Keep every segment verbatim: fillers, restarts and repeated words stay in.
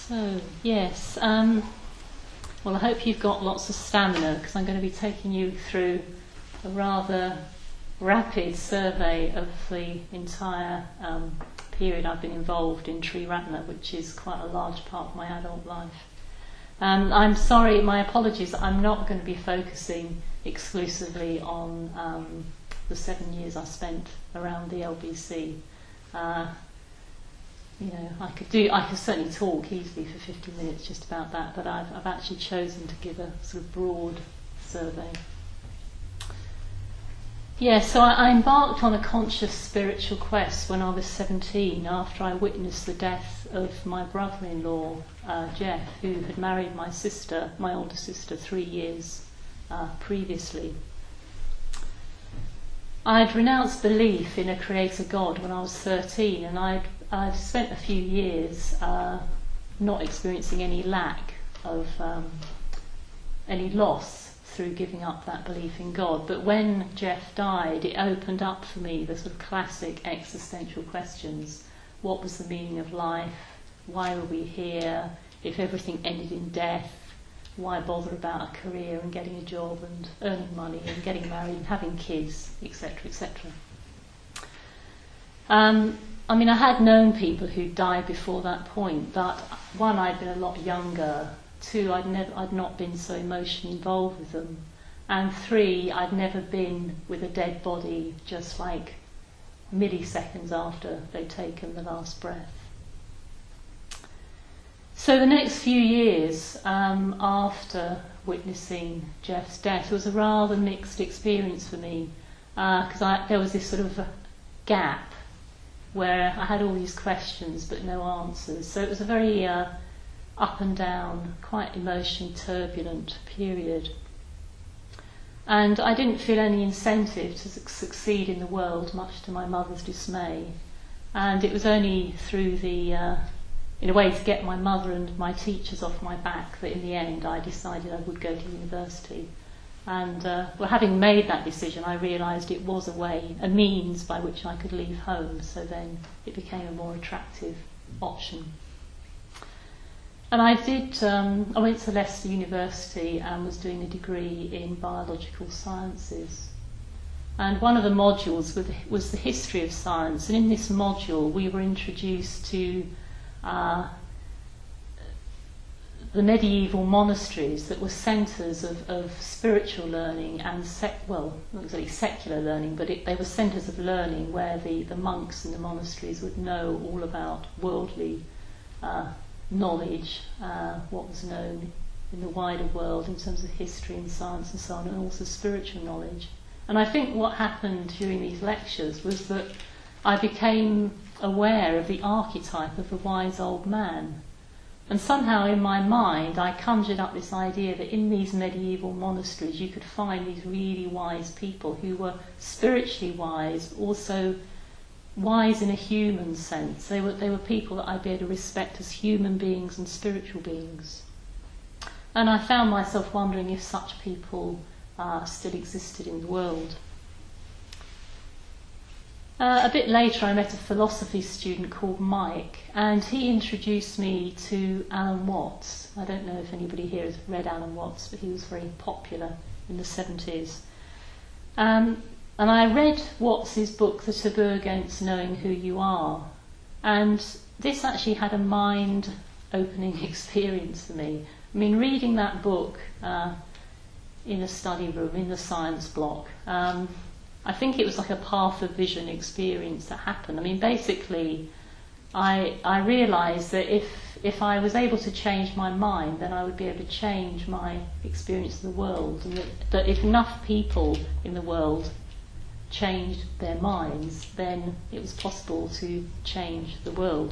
So, yes, um, well, I hope you've got lots of stamina, because I'm going to be taking you through a rather rapid survey of the entire um, period I've been involved in Triratna, which is quite a large part of my adult life. Um, I'm sorry, my apologies, I'm not going to be focusing exclusively on um, the seven years I spent around the L B C. Uh, you know, I could do, I could certainly talk easily for fifty minutes just about that, but I've, I've actually chosen to give a sort of broad survey. Yeah, so I, I embarked on a conscious spiritual quest when I was seventeen, after I witnessed the death of my brother-in-law, uh, Jeff, who had married my sister, my older sister, three years uh, previously. I'd renounced belief in a creator God when I was thirteen, and I'd, I'd spent a few years uh, not experiencing any lack of um, any loss through giving up that belief in God. But when Jeff died, it opened up for me the sort of classic existential questions. What was the meaning of life? Why were we here? If everything ended in death, why bother about a career and getting a job and earning money and getting married and having kids, et cetera, et cetera. Um, I mean, I had known people who died before that point, but one, I'd been a lot younger. Two, I'd never, I'd not been so emotionally involved with them. And three, I'd never been with a dead body just like milliseconds after they'd taken the last breath. So the next few years um, after witnessing Jeff's death was a rather mixed experience for me, because uh, there was this sort of gap where I had all these questions but no answers. So it was a very uh, up and down, quite emotionally turbulent period. And I didn't feel any incentive to su- succeed in the world, much to my mother's dismay. And it was only through the, uh, in a way, to get my mother and my teachers off my back that in the end I decided I would go to university. And uh, well, having made that decision, I realised it was a way, a means by which I could leave home. So then it became a more attractive option. And I did, um, I went to Leicester University and was doing a degree in biological sciences. And one of the modules was the history of science. And in this module, we were introduced to uh, the medieval monasteries that were centres of, of spiritual learning and, sec- well, not exactly secular learning, but it, they were centres of learning where the, the monks in the monasteries would know all about worldly uh, knowledge, uh, what was known in the wider world in terms of history and science and so on, and also spiritual knowledge. And I think what happened during these lectures was that I became aware of the archetype of the wise old man. And somehow in my mind I conjured up this idea that in these medieval monasteries you could find these really wise people who were spiritually wise, also wise in a human sense. They were, they were people that I'd be able to respect as human beings and spiritual beings. And I found myself wondering if such people uh, still existed in the world. Uh, a bit later I met a philosophy student called Mike, and he introduced me to Alan Watts. I don't know if anybody here has read Alan Watts, but he was very popular in the seventies. Um, And I read Watts's book, The Taboo Against Knowing Who You Are. And this actually had a mind-opening experience for me. I mean, reading that book uh, in a study room, in the science block, um, I think it was like a path of vision experience that happened. I mean, basically, I, I realised that if, if I was able to change my mind, then I would be able to change my experience of the world. And that, that if enough people in the world changed their minds, then it was possible to change the world.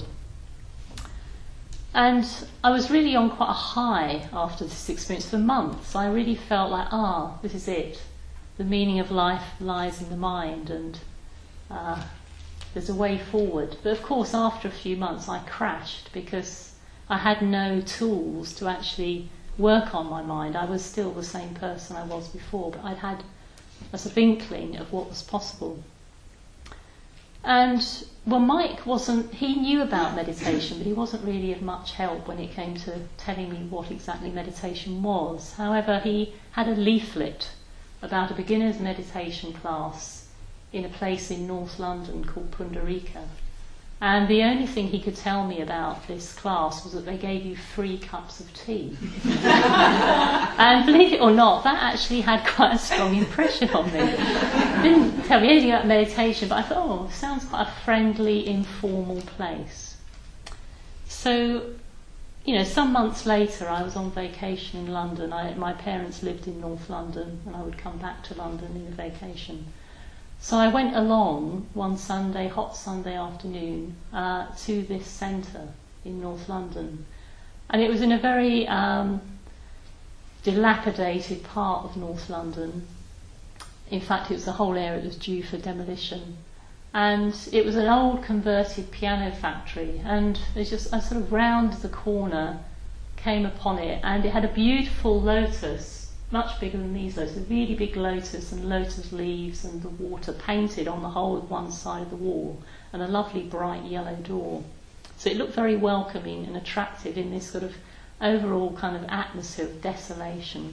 And I was really on quite a high after this experience for months. I really felt like, ah, this is it. The meaning of life lies in the mind, and uh, there's a way forward. But of course, after a few months, I crashed because I had no tools to actually work on my mind. I was still the same person I was before, but I'd had a sort of inkling of what was possible. And, well, Mike wasn't, he knew about meditation, but he wasn't really of much help when it came to telling me what exactly meditation was. However, he had a leaflet about a beginner's meditation class in a place in North London called Pundarika. And the only thing he could tell me about this class was that they gave you free cups of tea. And believe it or not, that actually had quite a strong impression on me. It didn't tell me anything about meditation, but I thought, oh, it sounds quite a friendly, informal place. So, you know, some months later I was on vacation in London. I, my parents lived in North London, and I would come back to London in a vacation. So I went along one Sunday, hot Sunday afternoon, uh, to this centre in North London. And it was in a very um, dilapidated part of North London. In fact, it was the whole area that was due for demolition. And it was an old converted piano factory. And there's just, I sort of round the corner came upon it, and it had a beautiful lotus, much bigger than these lotuses, a really big lotus and lotus leaves and the water painted on the whole of one side of the wall, and a lovely bright yellow door. So it looked very welcoming and attractive in this sort of overall kind of atmosphere of desolation.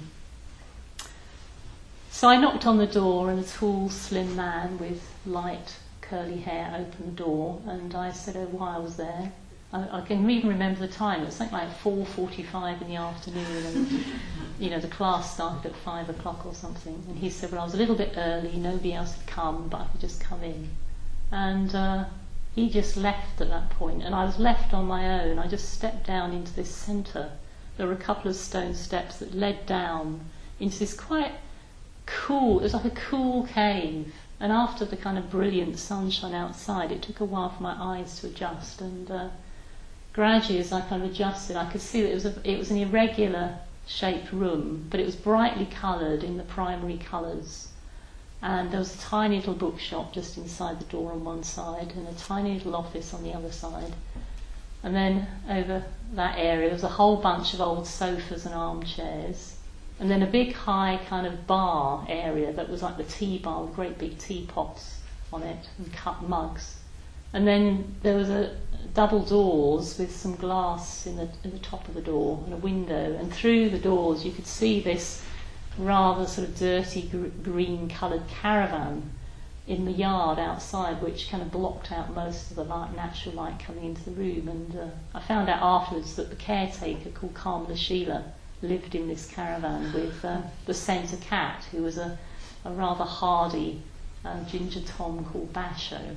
So I knocked on the door, and a tall, slim man with light curly hair opened the door, and I said, oh, why I was there. I, I can even remember the time. It was something like four forty-five in the afternoon, and you know, the class started at five o'clock or something. And he said, well, I was a little bit early, nobody else had come, but I could just come in. And uh, he just left at that point, and I was left on my own. I just stepped down into this centre. There were a couple of stone steps that led down into this quite cool, it was like a cool cave. And after the kind of brilliant sunshine outside, it took a while for my eyes to adjust, and uh, gradually as I kind of adjusted, I could see that it was, a, it was an irregular shaped room, but it was brightly coloured in the primary colours. And there was a tiny little bookshop just inside the door on one side, and a tiny little office on the other side. And then over that area there was a whole bunch of old sofas and armchairs, and then a big high kind of bar area that was like the tea bar with great big teapots on it and cut mugs. And then there was a double doors with some glass in the, in the top of the door and a window, and through the doors you could see this rather sort of dirty gr- green coloured caravan in the yard outside, which kind of blocked out most of the light, natural light coming into the room. And uh, I found out afterwards that the caretaker, called Kamala Sheila, lived in this caravan with uh, the centre cat, who was a, a rather hardy uh, ginger tom called Basho.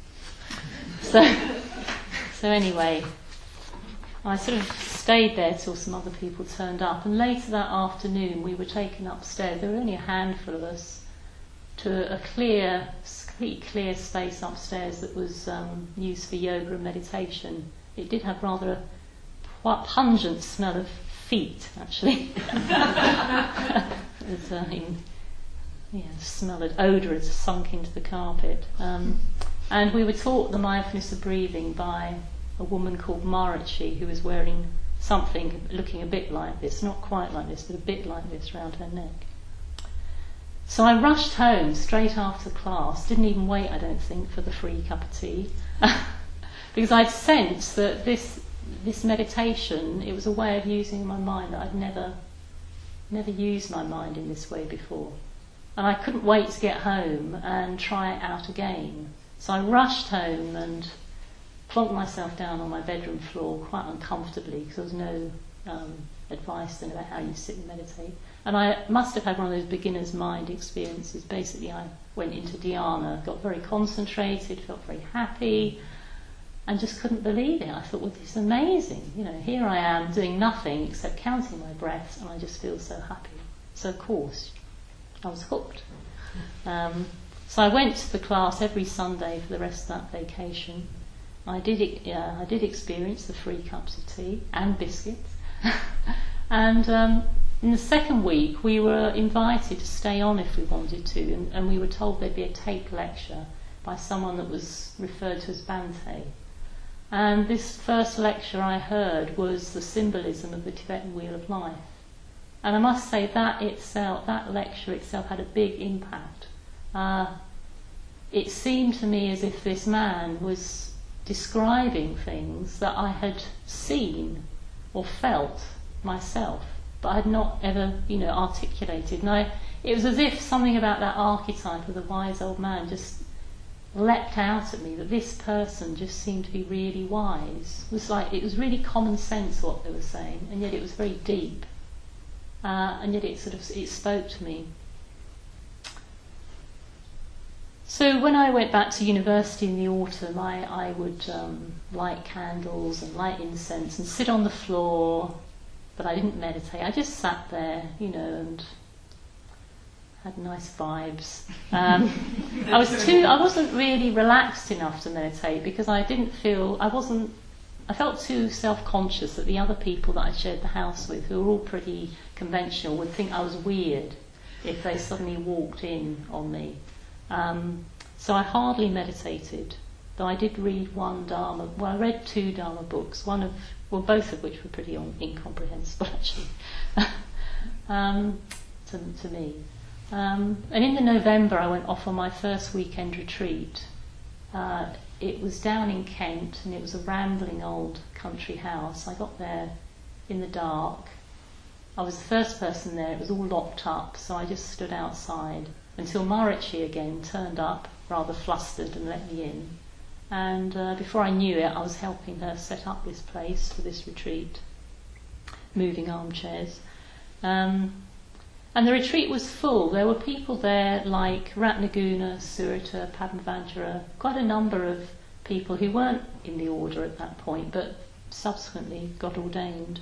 So, so anyway, I sort of stayed there till some other people turned up, and later that afternoon we were taken upstairs. There were only a handful of us, to a clear, clear space upstairs that was um, used for yoga and meditation. It did have rather a quite pungent smell of feet, actually. It's, uh, in, yeah, the smell of odour had sunk into the carpet. Um, and we were taught the mindfulness of breathing by a woman called Maharishi, who was wearing something looking a bit like this, not quite like this, but a bit like this around her neck. So I rushed home straight after class, didn't even wait, I don't think, for the free cup of tea, because I'd sensed that this this meditation, it was a way of using my mind that I'd never, never used my mind in this way before. And I couldn't wait to get home and try it out again. So I rushed home and plonked myself down on my bedroom floor quite uncomfortably, because there was no um, advice then about how you sit and meditate. And I must have had one of those beginner's mind experiences. Basically, I went into dhyana, got very concentrated, felt very happy, and just couldn't believe it. I thought, well, this is amazing. You know, here I am doing nothing except counting my breaths, and I just feel so happy. So of course, I was hooked. Um, so I went to the class every Sunday for the rest of that vacation. I did, uh, I did experience the free cups of tea and biscuits. And um, in the second week, we were invited to stay on if we wanted to, and, and we were told there'd be a tape lecture by someone that was referred to as Bhante. And this first lecture I heard was the symbolism of the Tibetan Wheel of Life. And I must say that itself, that lecture itself had a big impact. Uh, it seemed to me as if this man was describing things that I had seen or felt myself, but I had not ever, you know, articulated. And I, it was as if something about that archetype of the wise old man just leapt out at me, that this person just seemed to be really wise. It was like, it was really common sense what they were saying, and yet it was very deep. Uh, and yet it sort of, it spoke to me. So when I went back to university in the autumn, I, I would um, light candles and light incense and sit on the floor, but I didn't meditate. I just sat there, you know, and had nice vibes. Um, I was too, I wasn't really relaxed enough to meditate because I didn't feel, I wasn't, I felt too self-conscious that the other people that I shared the house with, who were all pretty conventional, would think I was weird if they suddenly walked in on me. Um, so I hardly meditated, though I did read one Dharma, well I read two Dharma books, one of, well both of which were pretty un- incomprehensible actually, um, to, to me. Um, and in the November I went off on my first weekend retreat. Uh, it was down in Kent and it was a rambling old country house. I got there in the dark. I was the first person there, it was all locked up, so I just stood outside until Marichi again turned up, rather flustered, and let me in. And uh, before I knew it, I was helping her set up this place for this retreat, moving armchairs. Um, and the retreat was full. There were people there like Ratnaguna, Surita, Padmavajra, quite a number of people who weren't in the order at that point, but subsequently got ordained.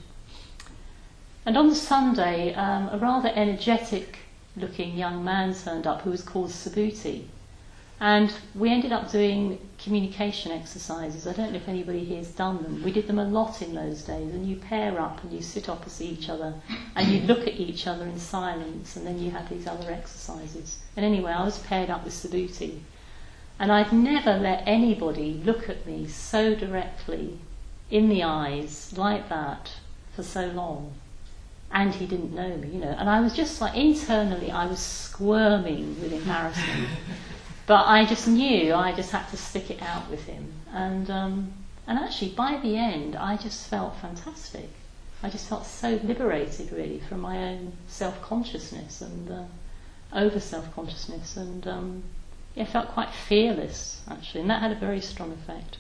And on the Sunday, um, a rather energetic looking young man turned up who was called Subhuti, and we ended up doing communication exercises. I don't know if anybody here has done them. We did them a lot in those days, and you pair up and you sit opposite each other and you look at each other in silence, and then you have these other exercises. And anyway, I was paired up with Subhuti, and I'd never let anybody look at me so directly in the eyes like that for so long. And he didn't know me, you know. And I was just like, internally, I was squirming with embarrassment. But I just knew I just had to stick it out with him. And um, and actually, by the end, I just felt fantastic. I just felt so liberated, really, from my own self-consciousness and uh, over-self-consciousness. And um, yeah, I felt quite fearless, actually. And that had a very strong effect.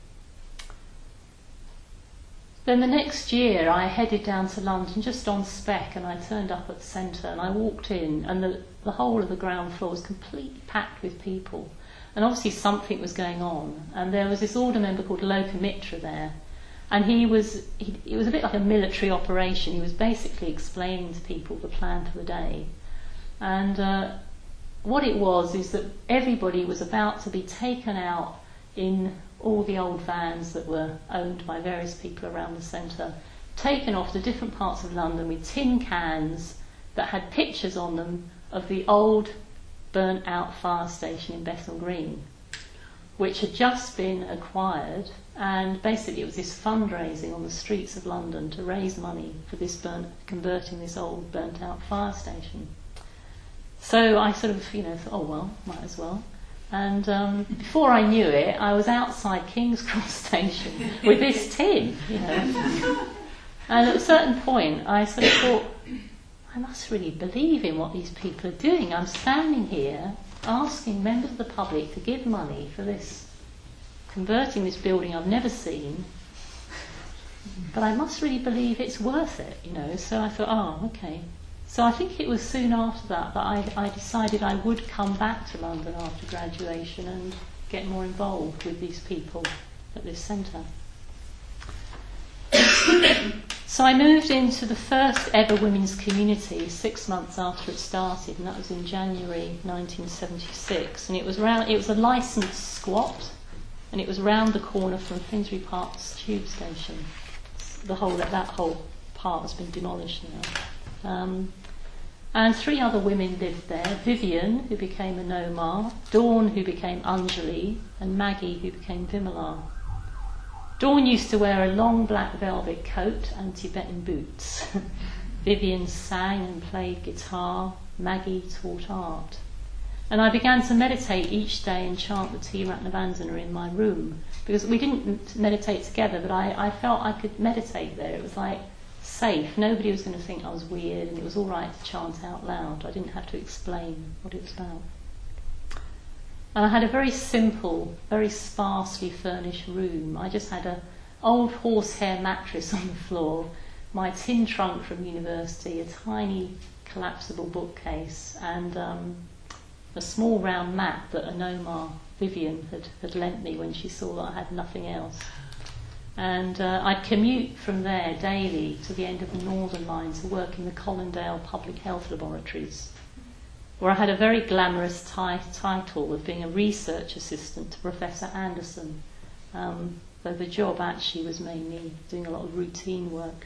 Then the next year I headed down to London just on spec, and I turned up at the centre and I walked in, and the, the whole of the ground floor was completely packed with people, and obviously something was going on. And there was this order member called Lokamitra there, and he was he, it was a bit like a military operation. He was basically explaining to people the plan for the day, and uh, what it was is that everybody was about to be taken out in all the old vans that were owned by various people around the centre, taken off to different parts of London with tin cans that had pictures on them of the old burnt out fire station in Bethnal Green, which had just been acquired, and basically it was this fundraising on the streets of London to raise money for this burnt, converting this old burnt out fire station. So I sort of, you know, thought, oh well, might as well. And um, before I knew it, I was outside King's Cross Station with this tin, you know. And at a certain point, I sort of thought, I must really believe in what these people are doing. I'm standing here asking members of the public to give money for this, converting this building I've never seen, but I must really believe it's worth it, you know. So I thought, oh, okay. So I think it was soon after that that I, I decided I would come back to London after graduation and get more involved with these people at this centre. So I moved into the first ever women's community six months after it started, and that was in January nineteen seventy-six. And it was round, it was a licensed squat, and it was round the corner from Finsbury Park's tube station. The whole that whole part has been demolished now. Um, and three other women lived there: Vivian, who became a Nomar, Dawn, who became Anjali, and Maggie, who became Vimala. Dawn used to wear a long black velvet coat and Tibetan boots. Vivian sang and played guitar. Maggie taught art. And I began to meditate each day and chant the T. Ratnavandana in my room, because we didn't meditate together, but I, I felt I could meditate there. It was like safe. Nobody was going to think I was weird, and it was all right to chant out loud. I didn't have to explain what it was about. And I had a very simple, very sparsely furnished room. I just had an old horsehair mattress on the floor, my tin trunk from university, a tiny collapsible bookcase, and um, a small round map that Anomar Vivian had, had lent me when she saw that I had nothing else. And uh, I'd commute from there daily to the end of the Northern Line to work in the Colindale Public Health Laboratories, where I had a very glamorous ti- title of being a research assistant to Professor Anderson, um, though the job actually was mainly doing a lot of routine work.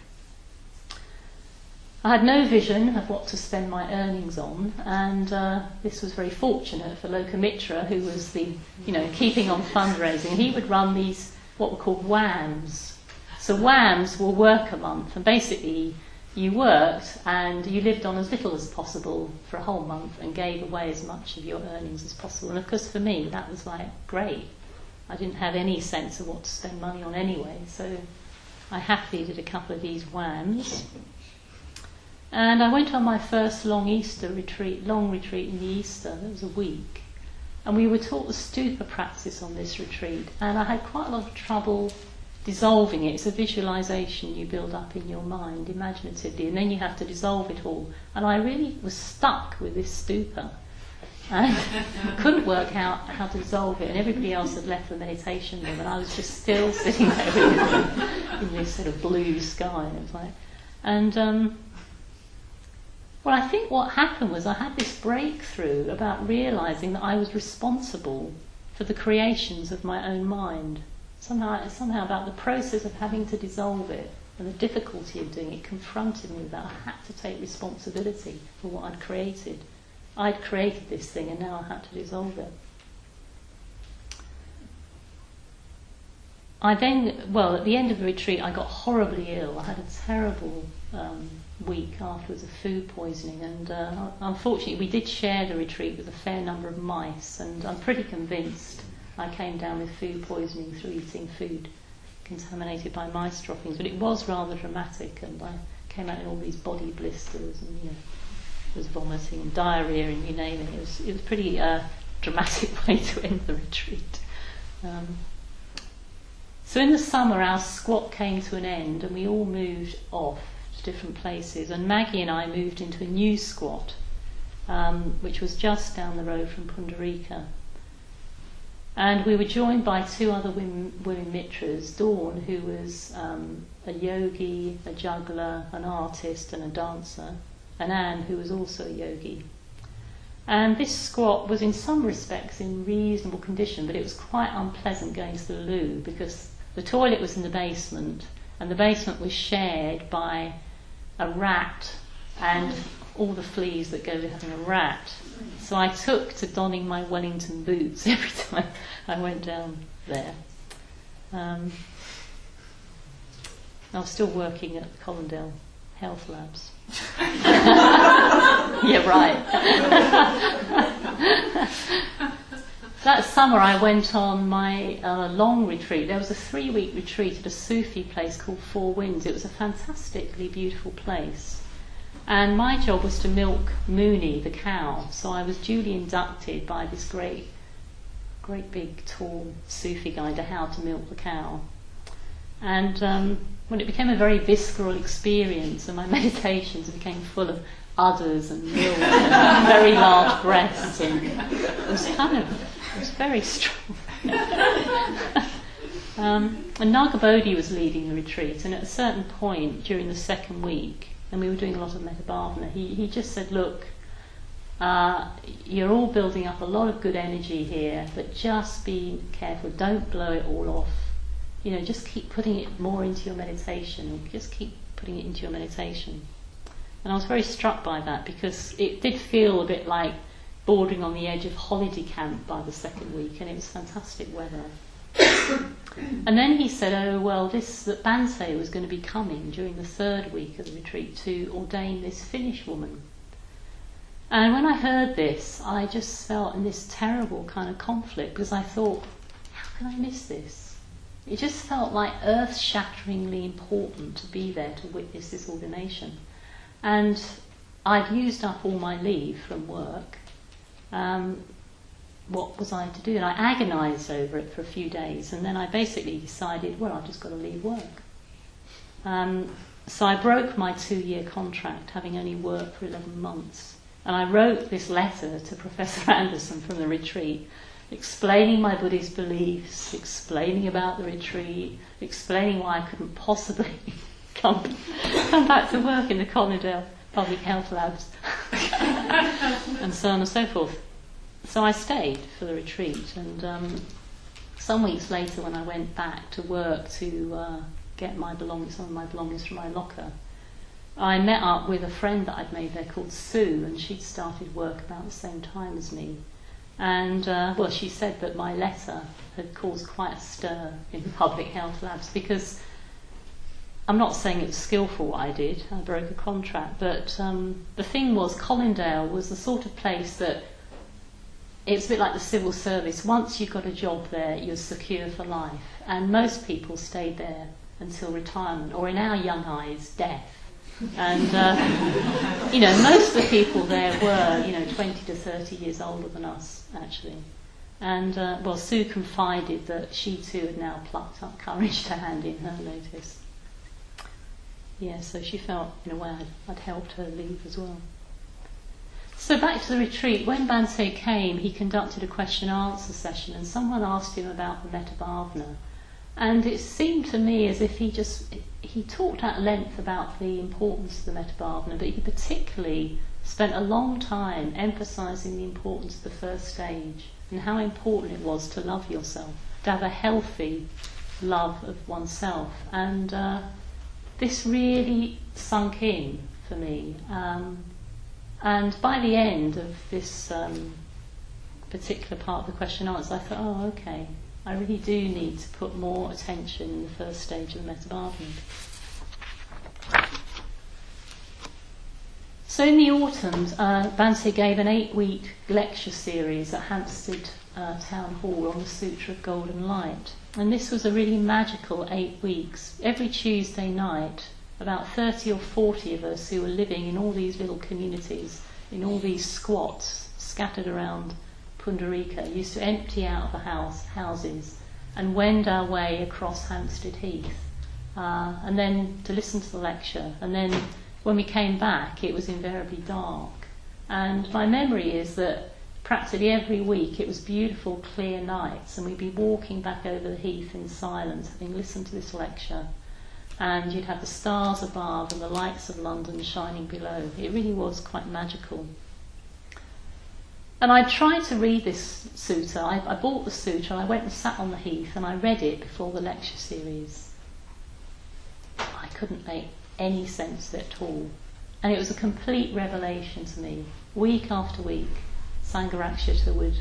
I had no vision of what to spend my earnings on, and uh, this was very fortunate for Lokamitra, who was the, you know, keeping on fundraising. He would run these, what were called WAMs. So WAMs were work a month, and basically you worked and you lived on as little as possible for a whole month and gave away as much of your earnings as possible. And of course for me that was like great. I didn't have any sense of what to spend money on anyway, so I happily did a couple of these WAMs. And I went on my first long Easter retreat, long retreat in the Easter, it was a week. And we were taught the stupa practice on this retreat, and I had quite a lot of trouble dissolving it. It's a visualization you build up in your mind imaginatively, and then you have to dissolve it all. And I really was stuck with this stupa, and I couldn't work out how to dissolve it. And everybody else had left the meditation room, and I was just still sitting there in this sort of blue sky. It was like, and um, well, I think what happened was I had this breakthrough about realizing that I was responsible for the creations of my own mind. Somehow, somehow about the process of having to dissolve it and the difficulty of doing it confronted me with that. I had to take responsibility for what I'd created. I'd created this thing and now I had to dissolve it. I then, well, at the end of the retreat I got horribly ill. I had a terrible um, week afterwards of food poisoning, and uh, unfortunately we did share the retreat with a fair number of mice, and I'm pretty convinced I came down with food poisoning through eating food contaminated by mice droppings, but it was rather dramatic, and I came out in all these body blisters, and you know, was vomiting and diarrhea and you name it. It was it was a pretty uh, dramatic way to end the retreat. Um, so in the summer our squat came to an end, and we all moved off to different places, and Maggie and I moved into a new squat, um, which was just down the road from Pundarika. And we were joined by two other women, women mitras, Dawn, who was um, a yogi, a juggler, an artist and a dancer, and Anne, who was also a yogi. And this squat was in some respects in reasonable condition, but it was quite unpleasant going to the loo, because the toilet was in the basement, and the basement was shared by a rat and all the fleas that go with having a rat. So I took to donning my Wellington boots every time I went down there. Um, I was still working at Colindale Health Labs. Yeah, right. That summer I went on my uh, long retreat. There was a three-week retreat at a Sufi place called Four Winds. It was a fantastically beautiful place. And my job was to milk Mooney, the cow. So I was duly inducted by this great, great big, tall Sufi guy to how to milk the cow. And um, when it became a very visceral experience, and my meditations became full of udders and milk and very large breaths, and it was kind of, it was very strong. um, and Nagabodhi was leading the retreat, and at a certain point during the second week, and we were doing a lot of Metabhavana, he, he just said, look, uh, you're all building up a lot of good energy here, but just be careful, don't blow it all off. You know, just keep putting it more into your meditation, and just keep putting it into your meditation. And I was very struck by that, because it did feel a bit like bordering on the edge of holiday camp by the second week, and it was fantastic weather. And then he said, oh, well, this, that Bhante was going to be coming during the third week of the retreat to ordain this Finnish woman. And when I heard this, I just felt in this terrible kind of conflict, because I thought, how can I miss this? It just felt like earth-shatteringly important to be there to witness this ordination. And I'd used up all my leave from work. Um, what was I to do? And I agonised over it for a few days, and then I basically decided, well, I've just got to leave work. Um, so I broke my two-year contract, having only worked for eleven months. And I wrote this letter to Professor Anderson from the retreat, explaining my Buddhist beliefs, explaining about the retreat, explaining why I couldn't possibly come, come back to work in the Colindale Public Health Labs, and so on and so forth. So I stayed for the retreat, and um, some weeks later when I went back to work to uh, get my belongings, some of my belongings from my locker, I met up with a friend that I'd made there called Sue, and she'd started work about the same time as me. And, uh, well, she said that my letter had caused quite a stir in the Public Health Labs, because I'm not saying it was skillful what I did, I broke a contract, but um, the thing was, Colindale was the sort of place that, it's a bit like the civil service. Once you got a job there, you're secure for life. And most people stayed there until retirement, or in our young eyes, death. And, uh, you know, most of the people there were, you know, twenty to thirty years older than us, actually. And, uh, well, Sue confided that she too had now plucked up courage to hand in her notice. Yeah, so she felt, in a way, I'd, I'd helped her leave as well. So back to the retreat. When Bhante came, he conducted a question-answer session, and someone asked him about the Metta Bhavana. And it seemed to me as if he just, he talked at length about the importance of the Metta Bhavana, but he particularly spent a long time emphasising the importance of the first stage and how important it was to love yourself, to have a healthy love of oneself. And uh, this really sunk in for me. Um, and by the end of this um, particular part of the question answer, I thought, oh, okay, I really do need to put more attention in the first stage of the Metta Bhavana. So in the autumn, uh, Bhante gave an eight-week lecture series at Hampstead uh, Town Hall on the Sutra of Golden Light. And this was a really magical eight weeks. Every Tuesday night, about thirty or forty of us who were living in all these little communities, in all these squats scattered around Pundarika, used to empty out of the house, houses and wend our way across Hampstead Heath, uh, and then to listen to the lecture. And then when we came back, it was invariably dark. And my memory is that practically every week it was beautiful, clear nights, and we'd be walking back over the heath in silence, having listened to this lecture. And you'd have the stars above and the lights of London shining below. It really was quite magical. And I tried to read this sutta. I, I bought the sutta, I went and sat on the heath, and I read it before the lecture series. I couldn't make any sense of it at all. And it was a complete revelation to me. Week after week, Sangharakshita would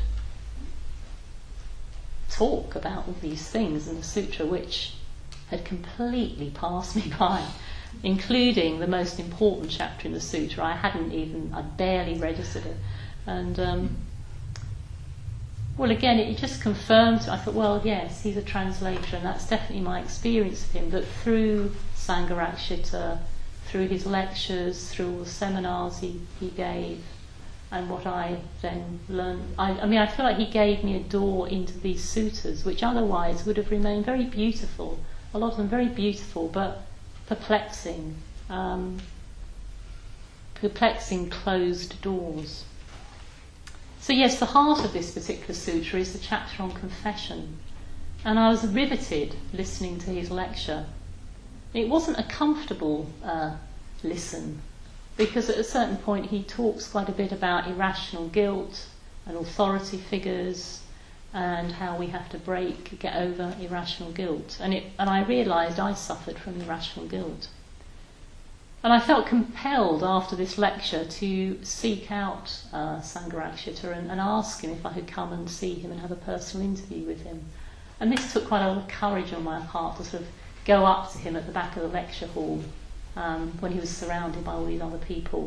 talk about all these things in the sutra which had completely passed me by, including the most important chapter in the sutra. I hadn't even, I'd barely registered it. And, um, well, again, it just confirmed, I thought, well, yes, he's a translator, and that's definitely my experience of him, that through Sangharakshita, through his lectures, through all the seminars he, he gave, and what I then learned, I, I mean, I feel like he gave me a door into these suttas, which otherwise would have remained very beautiful, a lot of them very beautiful, but perplexing, um, perplexing closed doors. So yes, the heart of this particular sutra is the chapter on confession. And I was riveted listening to his lecture. It wasn't a comfortable uh, listen, because at a certain point he talks quite a bit about irrational guilt and authority figures and how we have to break, get over irrational guilt. And, it, and I realised I suffered from irrational guilt. And I felt compelled after this lecture to seek out uh, Sangharakshita and, and ask him if I could come and see him and have a personal interview with him. And this took quite a lot of courage on my part to sort of go up to him at the back of the lecture hall um, when he was surrounded by all these other people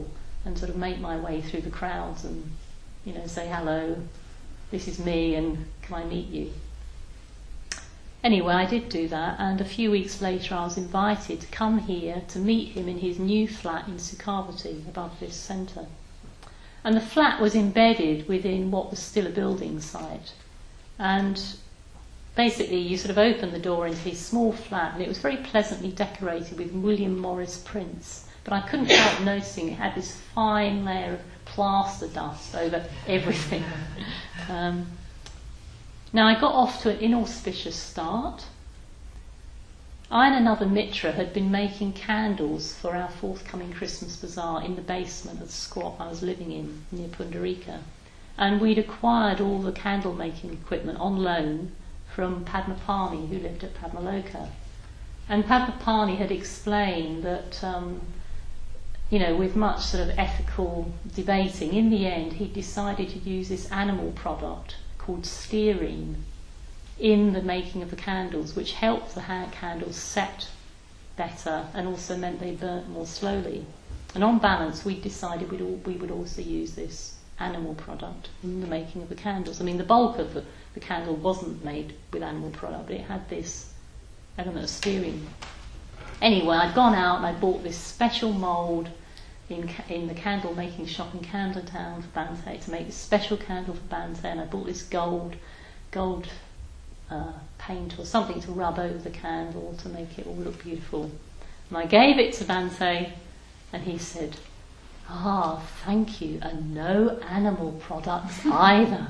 and sort of make my way through the crowds and, you know, say hello, this is me, and can I meet you? Anyway, I did do that, and a few weeks later I was invited to come here to meet him in his new flat in Sukhavati, above this centre. And the flat was embedded within what was still a building site. And basically you sort of opened the door into his small flat, and it was very pleasantly decorated with William Morris prints. But I couldn't help noticing it had this fine layer of plaster dust over everything. Um, now I got off to an inauspicious start. I and another Mitra had been making candles for our forthcoming Christmas bazaar in the basement of the squat I was living in near Pundarika. And we'd acquired all the candle making equipment on loan from Padmapani, who lived at Padmaloka. And Padmapani had explained that, um, you know, with much sort of ethical debating, in the end he decided to use this animal product called stearine in the making of the candles, which helped the hand candles set better and also meant they burnt more slowly. And on balance, we decided we'd all, we would also use this animal product in the making of the candles. I mean, the bulk of the, the candle wasn't made with animal product, but it had this element of stearine. Anyway, I'd gone out and I bought this special mould in in the candle making shop in Camden Town for Bante to make this special candle for Bante, and I bought this gold gold uh, paint or something to rub over the candle to make it all look beautiful. And I gave it to Bante, and he said, "Ah, thank you, and no animal products either."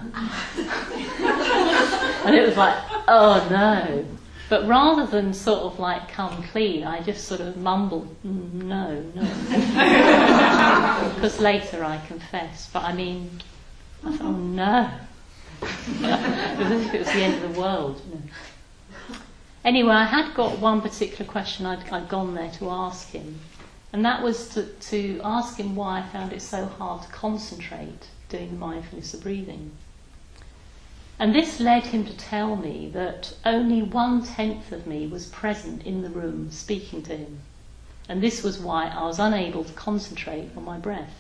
And it was like, oh no. But rather than sort of like come clean, I just sort of mumbled, mm, no, no. Because later I confessed. But I mean, I thought, oh no. As if it was the end of the world. You know. Anyway, I had got one particular question I'd, I'd gone there to ask him. And that was to, to ask him why I found it so hard to concentrate doing the mindfulness of breathing. And this led him to tell me that only one-tenth of me was present in the room speaking to him. And this was why I was unable to concentrate on my breath.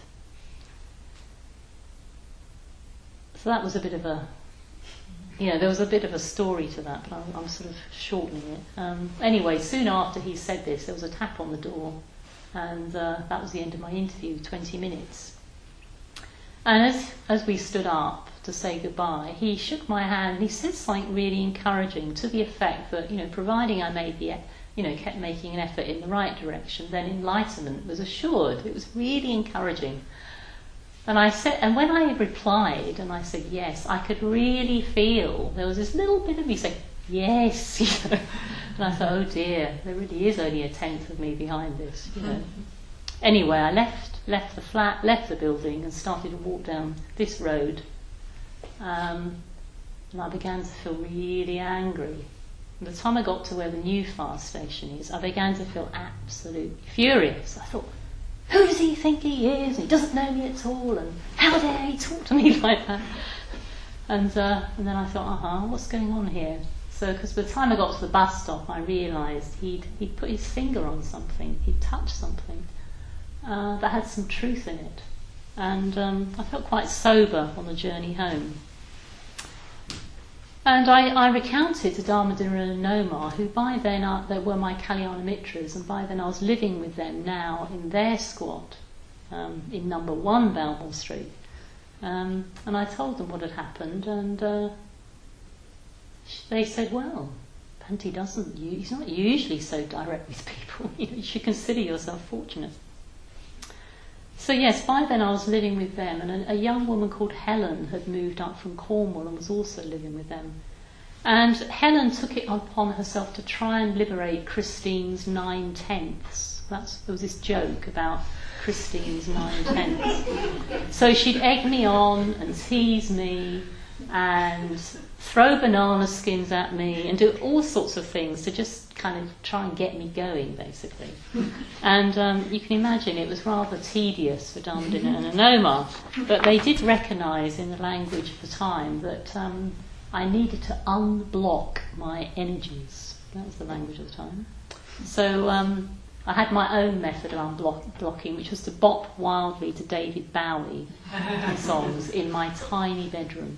So that was a bit of a, you know, there was a bit of a story to that, but I'm, I'm sort of shortening it. Um, anyway, soon after he said this, there was a tap on the door, and uh, that was the end of my interview, twenty minutes. And as, as we stood up to say goodbye, he shook my hand and he said something really encouraging to the effect that, you know, providing I made the, you know, kept making an effort in the right direction, then enlightenment was assured. It was really encouraging. And I said, and when I replied and I said yes, I could really feel there was this little bit of me saying yes, you know. And I thought, oh dear, there really is only a tenth of me behind this, you know. Anyway, I left left the flat, left the building, and started to walk down this road. Um, and I began to feel really angry. By the time I got to where the new fire station is, I began to feel absolutely furious. I thought, who does he think he is? He doesn't know me at all, and how dare he talk to me like that? And uh, and then I thought, uh-huh, what's going on here? So, because by the time I got to the bus stop, I realised he'd he'd put his finger on something, he'd touched something uh, that had some truth in it. And um, I felt quite sober on the journey home. And I, I recounted to Dharmadina and Nomar, who by then are, they were my Kalyana Mitras, and by then I was living with them now in their squat um, in number one Balmoral Street. Um, and I told them what had happened, and uh, they said, well, Bhante doesn't, he's not usually so direct with people. You know, you should consider yourself fortunate. So yes, by then I was living with them, and a, a young woman called Helen had moved up from Cornwall and was also living with them. And Helen took it upon herself to try and liberate Christine's nine tenths. That's, there was this joke about Christine's nine tenths. So she'd egg me on and tease me and throw banana skins at me and do all sorts of things to just kind of try and get me going, basically. And um, you can imagine it was rather tedious for Dharmadina and Nomar, but they did recognise in the language of the time that um, I needed to unblock my energies. That was the language of the time. So um, I had my own method of unblocking, which was to bop wildly to David Bowie songs in my tiny bedroom.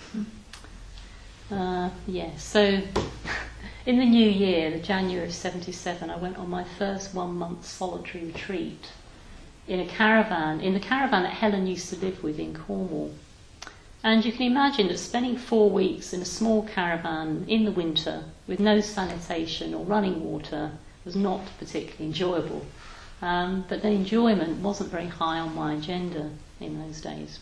Uh, yeah, so in the new year, the January of seventy-seven, I went on my first one-month solitary retreat in a caravan, in the caravan that Helen used to live with in Cornwall. And you can imagine that spending four weeks in a small caravan in the winter with no sanitation or running water was not particularly enjoyable. Um, but the enjoyment wasn't very high on my agenda in those days.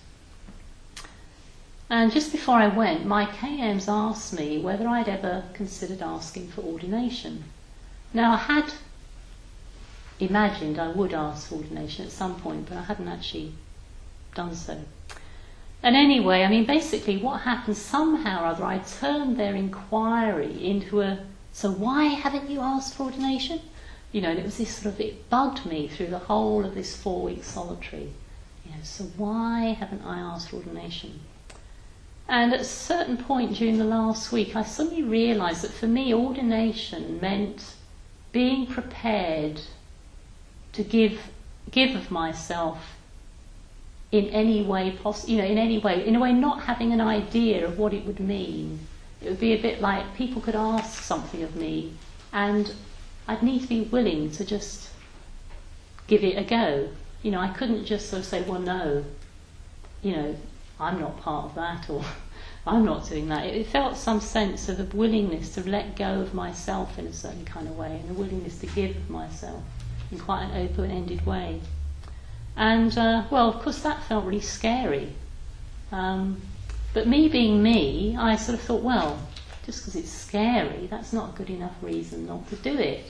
And just before I went, my K Ms asked me whether I'd ever considered asking for ordination. Now, I had imagined I would ask for ordination at some point, but I hadn't actually done so. And anyway, I mean, basically what happened, somehow or other, I turned their inquiry into a, so why haven't you asked for ordination? You know, and it was this sort of, it bugged me through the whole of this four-week solitary. You know, so why haven't I asked for ordination? And at a certain point during the last week, I suddenly realised that for me, ordination meant being prepared to give give of myself in any way possible, you know, in any way, in a way not having an idea of what it would mean. It would be a bit like people could ask something of me and I'd need to be willing to just give it a go. You know, I couldn't just sort of say, well, no, you know, I'm not part of that, or I'm not doing that. It, it felt some sense of a willingness to let go of myself in a certain kind of way, and a willingness to give of myself in quite an open-ended way. And, uh, well, of course, that felt really scary. Um, but me being me, I sort of thought, well, just because it's scary, that's not a good enough reason not to do it.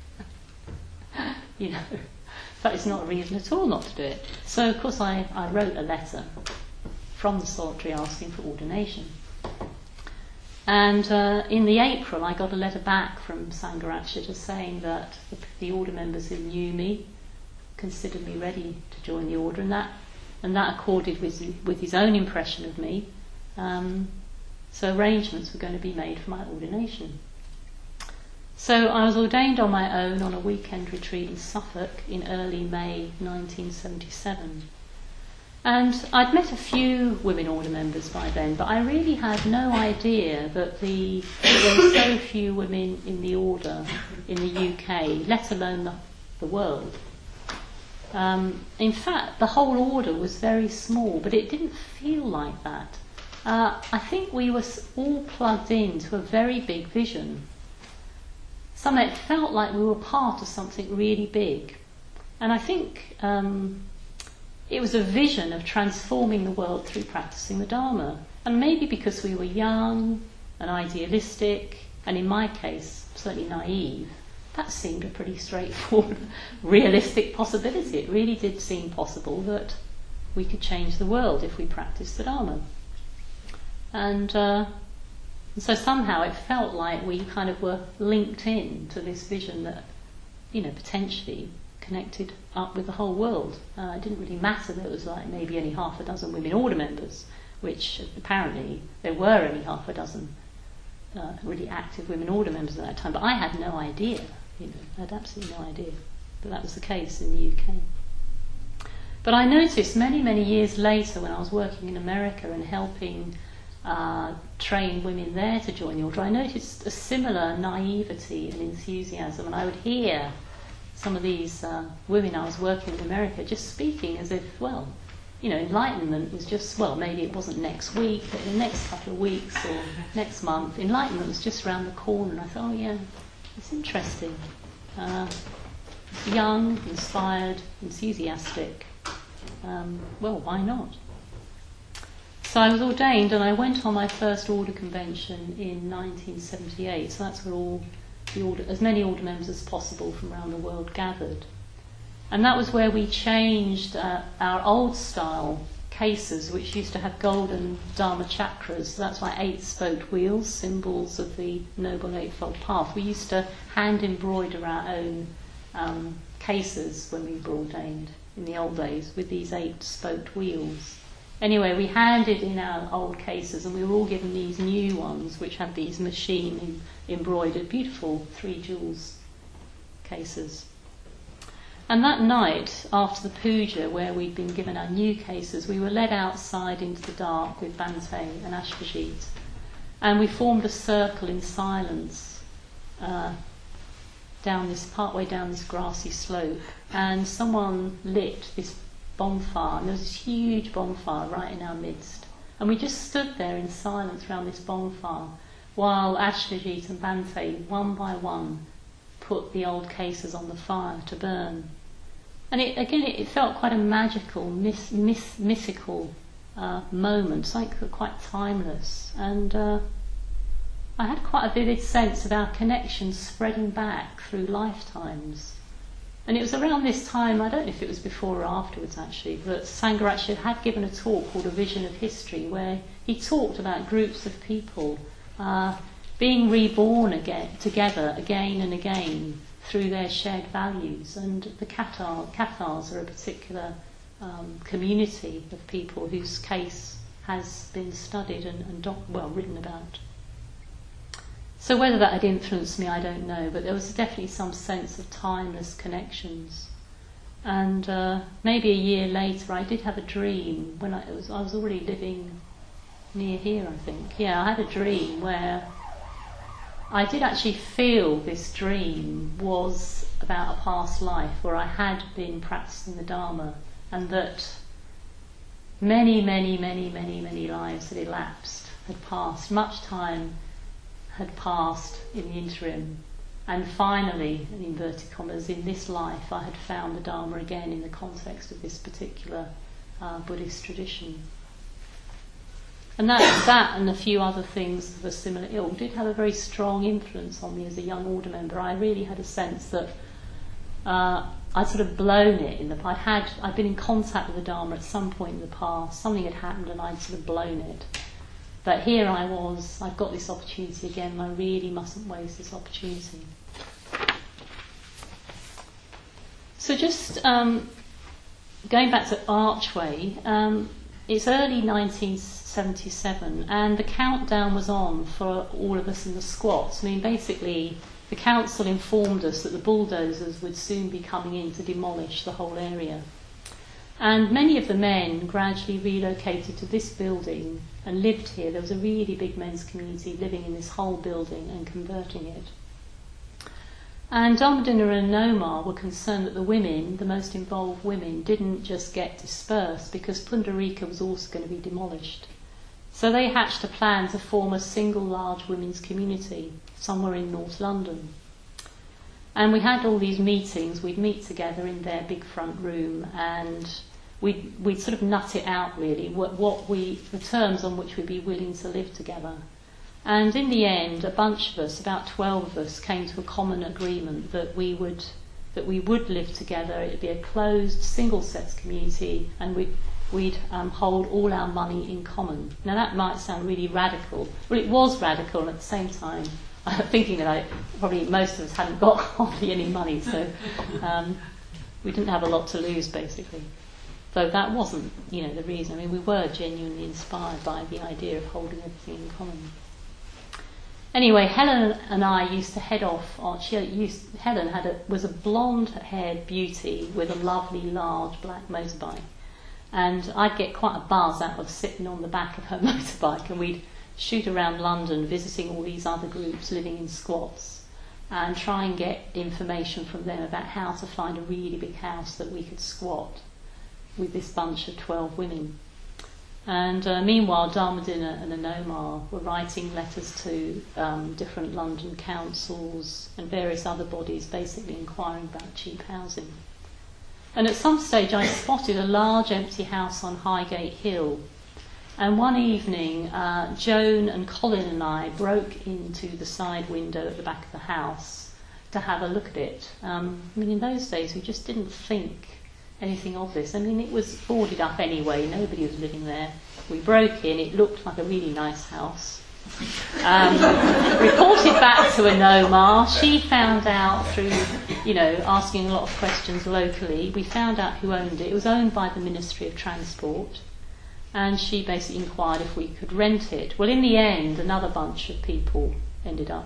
You know, but it's not a reason at all not to do it. So, of course, I, I wrote a letter from the solitary asking for ordination. And uh, in the April, I got a letter back from Sangharakshita just saying that the, the order members who knew me considered me ready to join the order, and that and that accorded with with his own impression of me. Um, so arrangements were going to be made for my ordination. So I was ordained on my own on a weekend retreat in Suffolk in early May nineteen seventy-seven. And I'd met a few women order members by then, but I really had no idea that the, there were so few women in the order in the U K, let alone the, the world. Um, in fact, the whole order was very small, but it didn't feel like that. Uh, I think we were all plugged into a very big vision. Somehow it felt like we were part of something really big. And I think um, it was a vision of transforming the world through practicing the Dharma. And maybe because we were young and idealistic, and in my case, certainly naive, that seemed a pretty straightforward, realistic possibility. It really did seem possible that we could change the world if we practiced the Dharma. And, uh, and so somehow it felt like we kind of were linked in to this vision that, you know, potentially connected up with the whole world. Uh, it didn't really matter that it was like maybe only half a dozen women order members, which apparently there were only half a dozen uh, really active women order members at that time. But I had no idea, you know, I had absolutely no idea that that was the case in the U K. But I noticed many, many years later when I was working in America and helping uh, train women there to join the order, I noticed a similar naivety and enthusiasm, and I would hear some of these uh, women I was working in America just speaking as if, well, you know, enlightenment was just, well, maybe it wasn't next week, but in the next couple of weeks or next month, enlightenment was just around the corner. And I thought, oh yeah, it's interesting. Uh, young, inspired, enthusiastic. Um, well, why not? So I was ordained and I went on my first order convention in nineteen seventy-eight, so that's where all the order, as many order members as possible from around the world gathered. And that was where we changed uh, our old style cases, which used to have golden Dharma chakras. So that's why eight-spoked wheels, symbols of the Noble Eightfold Path. We used to hand embroider our own um, cases when we were ordained in the old days with these eight-spoked wheels. Anyway, we handed in our old cases and we were all given these new ones which had these machine embroidered, beautiful three jewels cases. And that night, after the puja, where we'd been given our new cases, we were led outside into the dark with Bhante and Ashvajit. And we formed a circle in silence uh, down this, partway down this grassy slope. And someone lit this bonfire, and there was this huge bonfire right in our midst. And we just stood there in silence around this bonfire while Ashvajit and Bhante, one by one, put the old cases on the fire to burn. And it, again, it, it felt quite a magical, mis, mis, mythical uh, moment, something quite timeless. And uh, I had quite a vivid sense of our connection spreading back through lifetimes. And it was around this time, I don't know if it was before or afterwards actually, that Sangharakshita had given a talk called A Vision of History, where he talked about groups of people uh, being reborn again, together again and again through their shared values. And the Cathars, Cathars are a particular um, community of people whose case has been studied and, and doc- well, written about. So whether that had influenced me, I don't know, but there was definitely some sense of timeless connections. And uh, maybe a year later, I did have a dream when I, it was, I was already living near here, I think. Yeah, I had a dream where I did actually feel this dream was about a past life where I had been practicing the Dharma, and that many, many, many, many, many lives had elapsed, had passed, much time had passed in the interim, and finally, in inverted commas, in this life I had found the Dharma again in the context of this particular uh, Buddhist tradition. And that, that and a few other things of a similar ilk did have a very strong influence on me as a young order member. I really had a sense that uh, I'd sort of blown it in the I'd had I'd been in contact with the Dharma at some point in the past. Something had happened and I'd sort of blown it. But here I was, I've got this opportunity again, and I really mustn't waste this opportunity. So just um, going back to Archway, um, it's early nineteen seventy-seven, and the countdown was on for all of us in the squats. I mean, basically, the council informed us that the bulldozers would soon be coming in to demolish the whole area. And many of the men gradually relocated to this building and lived here. There was a really big men's community living in this whole building and converting it. And Dharmadinna and Nomar were concerned that the women, the most involved women, didn't just get dispersed because Pundarika was also going to be demolished. So they hatched a plan to form a single large women's community somewhere in North London. And we had all these meetings. We'd meet together in their big front room, and we'd, we'd sort of nut it out really, what, what we, the terms on which we'd be willing to live together. And in the end, a bunch of us, about twelve of us, came to a common agreement that we would that we would live together. It'd be a closed, single-sex community, and we'd, we'd um, hold all our money in common. Now that might sound really radical. Well, it was radical, and at the same time, I'm thinking that I, probably most of us hadn't got hardly any money, so um, we didn't have a lot to lose, basically. Though that wasn't, you know, the reason. I mean, we were genuinely inspired by the idea of holding everything in common. Anyway, Helen and I used to head off on, she used, Helen had a, was a blonde-haired beauty with a lovely large black motorbike. And I'd get quite a buzz out of sitting on the back of her motorbike, and we'd shoot around London visiting all these other groups living in squats and try and get information from them about how to find a really big house that we could squat with this bunch of twelve women. And uh, meanwhile, Dharmadinna and Nomar were writing letters to um, different London councils and various other bodies, basically inquiring about cheap housing. And at some stage I spotted a large empty house on Highgate Hill. And one evening, uh, Joan and Colin and I broke into the side window at the back of the house to have a look at it. Um, I mean, in those days we just didn't think anything of this. I mean, it was boarded up anyway, nobody was living there. We broke in, it looked like a really nice house. Um, reported back to a Nomar. She found out through, you know, asking a lot of questions locally. We found out who owned it. It was owned by the Ministry of Transport. And she basically inquired if we could rent it. Well, in the end, another bunch of people ended up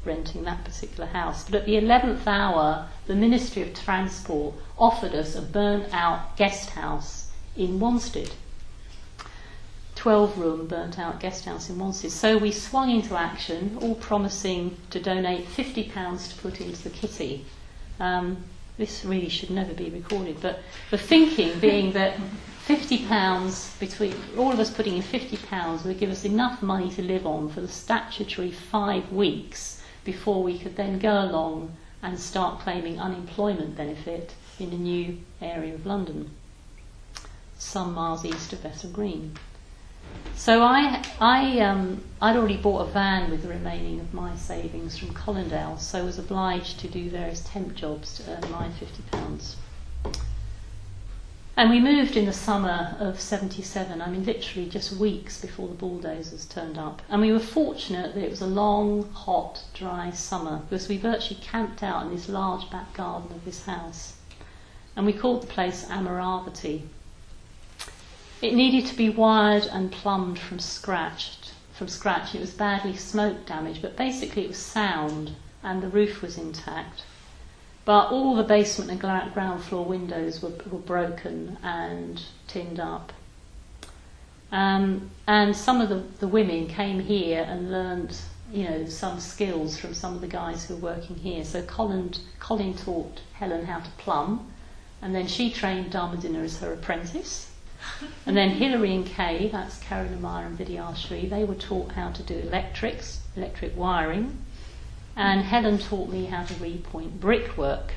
renting that particular house. But at the eleventh hour, the Ministry of Transport offered us a burnt-out guest house in Wanstead. twelve-room burnt-out guest house in Wanstead. So we swung into action, all promising to donate fifty pounds to put into the kitty. Um, this really should never be recorded, but the thinking being that fifty pounds, between all of us putting in fifty pounds, would give us enough money to live on for the statutory five weeks before we could then go along and start claiming unemployment benefit in a new area of London, some miles east of Bethnal Green. So I, I, um, I'd already bought a van with the remaining of my savings from Colindale, so I was obliged to do various temp jobs to earn my fifty pounds. And we moved in the summer of seventy-seven, I mean literally just weeks before the bulldozers turned up. And we were fortunate that it was a long, hot, dry summer, because we virtually camped out in this large back garden of this house. And we called the place Amaravati. It needed to be wired and plumbed from scratch. From scratch. It was badly smoke damaged, but basically it was sound and the roof was intact. But all the basement and ground floor windows were, were broken and tinned up. Um, and some of the, the women came here and learned, you know, some skills from some of the guys who were working here. So Colin, Colin taught Helen how to plumb, and then she trained Dharmadina as her apprentice. And then Hilary and Kay, that's Karen Amaya and Vidyashri, they were taught how to do electrics, electric wiring. And Helen taught me how to repoint brickwork.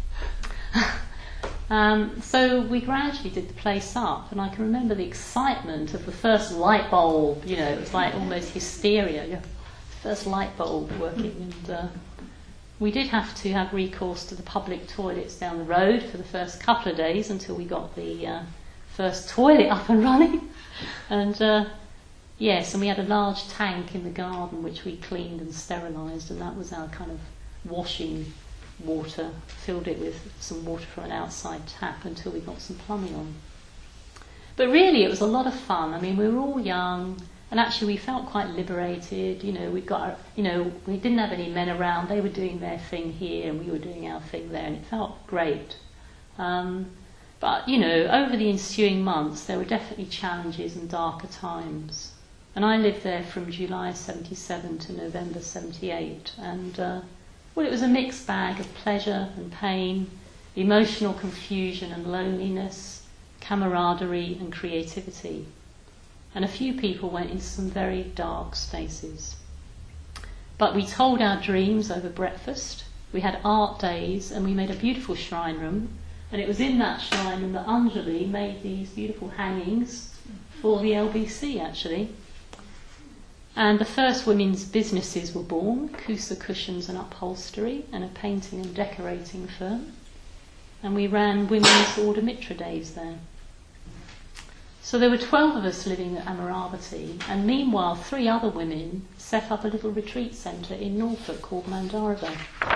um, so we gradually did the place up, and I can remember the excitement of the first light bulb, you know, it was like almost hysteria, yeah. First light bulb working, and uh, we did have to have recourse to the public toilets down the road for the first couple of days until we got the uh, first toilet up and running. And uh, yes, and we had a large tank in the garden which we cleaned and sterilised, and that was our kind of washing water, filled it with some water from an outside tap until we got some plumbing on. But really it was a lot of fun. I mean, we were all young, and actually we felt quite liberated. You know, we got our, you know, we didn't have any men around. They were doing their thing here and we were doing our thing there, and it felt great. Um, but, you know, over the ensuing months there were definitely challenges and darker times. And I lived there from July seventy-seven to November seventy-eight, and uh, well, it was a mixed bag of pleasure and pain, emotional confusion and loneliness, camaraderie and creativity. And a few people went into some very dark spaces. But we told our dreams over breakfast, we had art days, and we made a beautiful shrine room, and it was in that shrine room that Anjali made these beautiful hangings for the L B C, actually. And the first women's businesses were born, Kusa Cushions and Upholstery, and a painting and decorating firm. And we ran women's Order Mitra days there. So there were twelve of us living at Amaravati, and meanwhile three other women set up a little retreat centre in Norfolk called Mandarava.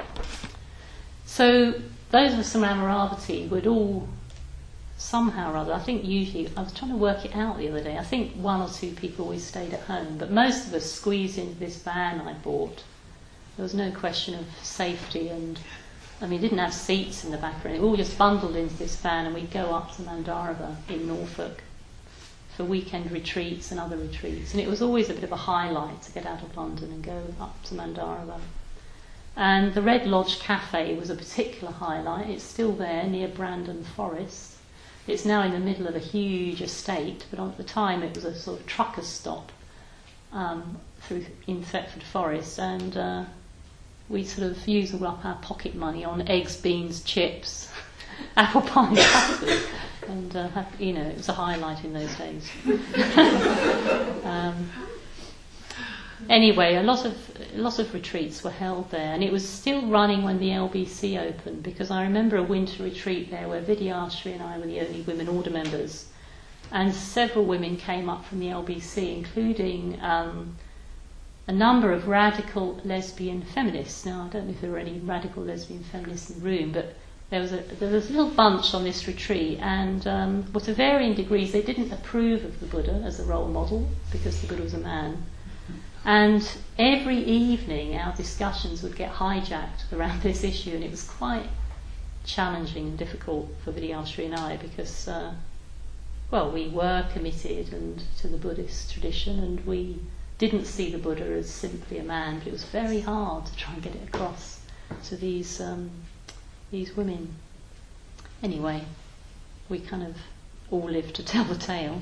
So those of us from Amaravati would all somehow or other, I think usually, I was trying to work it out the other day, I think one or two people always stayed at home, but most of us squeezed into this van I bought. There was no question of safety, and I mean, it didn't have seats in the back or anything. We all just bundled into this van and we'd go up to Mandarava in Norfolk for weekend retreats and other retreats. And it was always a bit of a highlight to get out of London and go up to Mandarava. And the Red Lodge Cafe was a particular highlight. It's still there near Brandon Forest. It's now in the middle of a huge estate, but at the time it was a sort of trucker's stop um, through in Thetford Forest, and uh, we sort of used all up our pocket money on eggs, beans, chips, apple pie, custard, and uh, have, you know, it was a highlight in those days. um, Anyway, a lot of a lot of retreats were held there, and it was still running when the L B C opened, because I remember a winter retreat there where Vidyashri and I were the only women order members, and several women came up from the L B C, including um, a number of radical lesbian feminists. Now, I don't know if there were any radical lesbian feminists in the room, but there was a there was a little bunch on this retreat, and um, well, to varying degrees, they didn't approve of the Buddha as a role model because the Buddha was a man. And every evening our discussions would get hijacked around this issue, and it was quite challenging and difficult for Vidyashri and I because, uh, well, we were committed and to the Buddhist tradition, and we didn't see the Buddha as simply a man, but it was very hard to try and get it across to these um, these women. Anyway, we kind of all lived to tell the tale.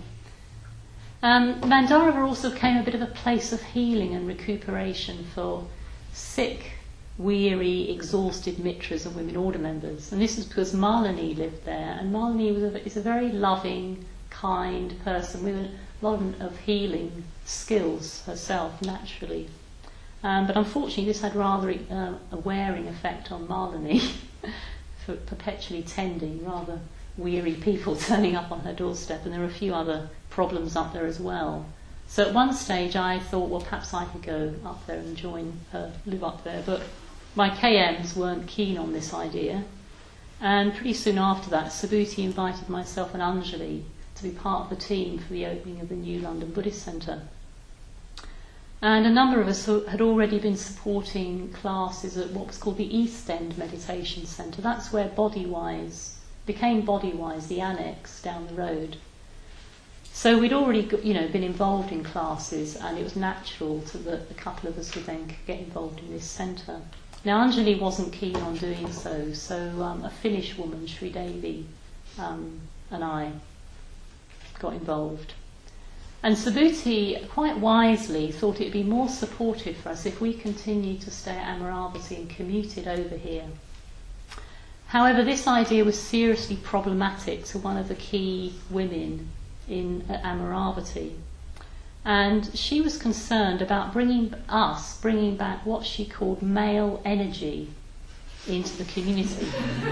Um, Mandarava also became a bit of a place of healing and recuperation for sick, weary, exhausted mitras and women order members. And this is because Malini lived there, and Malini was a, is a very loving, kind person with a lot of healing skills herself, naturally. Um, but unfortunately this had rather uh, a wearing effect on Malini, for perpetually tending rather weary people turning up on her doorstep, and there were a few other problems up there as well. So at one stage I thought, well, perhaps I could go up there and join her, live up there, but my K Ms weren't keen on this idea, and pretty soon after that Subhuti invited myself and Anjali to be part of the team for the opening of the new London Buddhist Centre. And a number of us had already been supporting classes at what was called the East End Meditation Centre. That's where Bodywise became Bodywise, the annex down the road. So we'd already got, you know, been involved in classes, and it was natural to that a couple of us would then get involved in this centre. Now Anjali wasn't keen on doing so, so um, a Finnish woman, Sri Devi, um, and I got involved. And Subhuti, quite wisely, thought it would be more supportive for us if we continued to stay at Amaravati and commuted over here. However, this idea was seriously problematic to one of the key women in at Amaravati, and she was concerned about bringing us, bringing back what she called male energy into the community.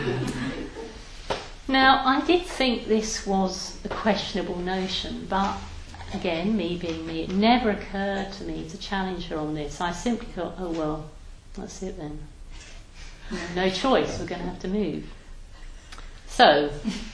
Now, I did think this was a questionable notion, but again, me being me, it never occurred to me to challenge her on this. I simply thought, oh well, that's it then. No choice, we're going to have to move. So,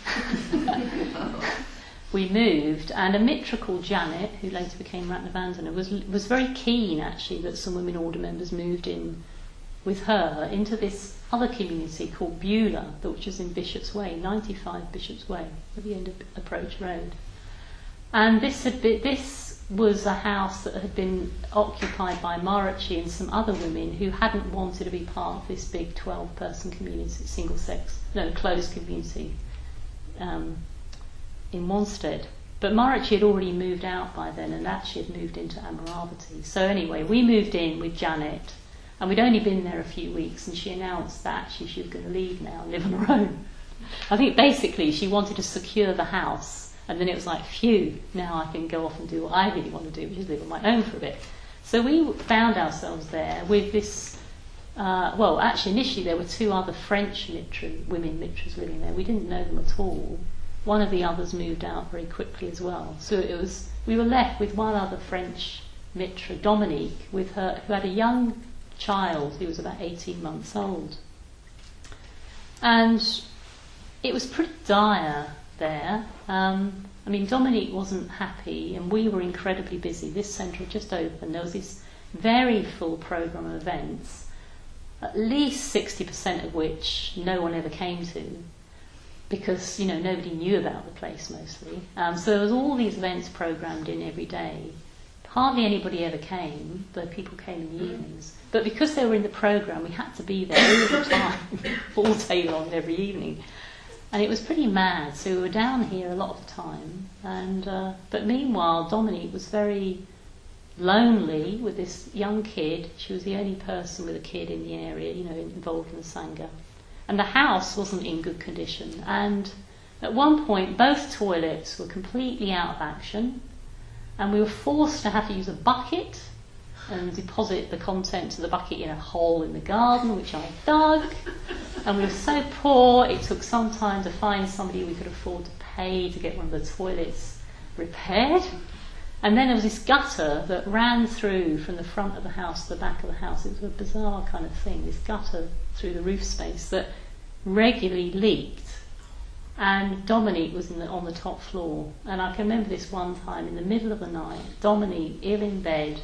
we moved, and a mitra called Janet, who later became Ratnavandana, was was very keen actually that some women order members moved in with her into this other community called Beulah, which is in Bishop's Way, ninety-five Bishop's Way, at the end of Approach Road. And this had been, this was a house that had been occupied by Marachi and some other women who hadn't wanted to be part of this big twelve-person community, single-sex, no, closed community um, in Wanstead. But Marachi had already moved out by then, and actually had moved into Amaravati. So anyway, we moved in with Janet, and we'd only been there a few weeks, and she announced that actually she was going to leave now and live on her own. I think basically she wanted to secure the house, and then it was like, phew, now I can go off and do what I really want to do, which is live on my own for a bit. So we found ourselves there with this, uh, well, actually initially there were two other French mitra, women mitras living there. We didn't know them at all. One of the others moved out very quickly as well. So it was, we were left with one other French mitra, Dominique, with her, who had a young child who was about eighteen months old. And it was pretty dire there. Um, I mean, Dominique wasn't happy, and we were incredibly busy. This centre had just opened. There was this very full programme of events, at least sixty percent of which no one ever came to, because, you know, nobody knew about the place mostly. Um, so there was all these events programmed in every day. Hardly anybody ever came, though people came in the evenings. But because they were in the programme, we had to be there all the time, all day long, every evening. And it was pretty mad, so we were down here a lot of the time. And uh, but meanwhile, Dominique was very lonely with this young kid. She was the only person with a kid in the area, you know, involved in the Sangha. And the house wasn't in good condition. And at one point, both toilets were completely out of action. And we were forced to have to use a bucket and deposit the contents of the bucket in a hole in the garden, which I dug. And we were so poor, it took some time to find somebody we could afford to pay to get one of the toilets repaired. And then there was this gutter that ran through from the front of the house to the back of the house. It was a bizarre kind of thing, this gutter through the roof space that regularly leaked. And Dominique was in the, on the top floor. And I can remember this one time in the middle of the night, Dominique, ill in bed,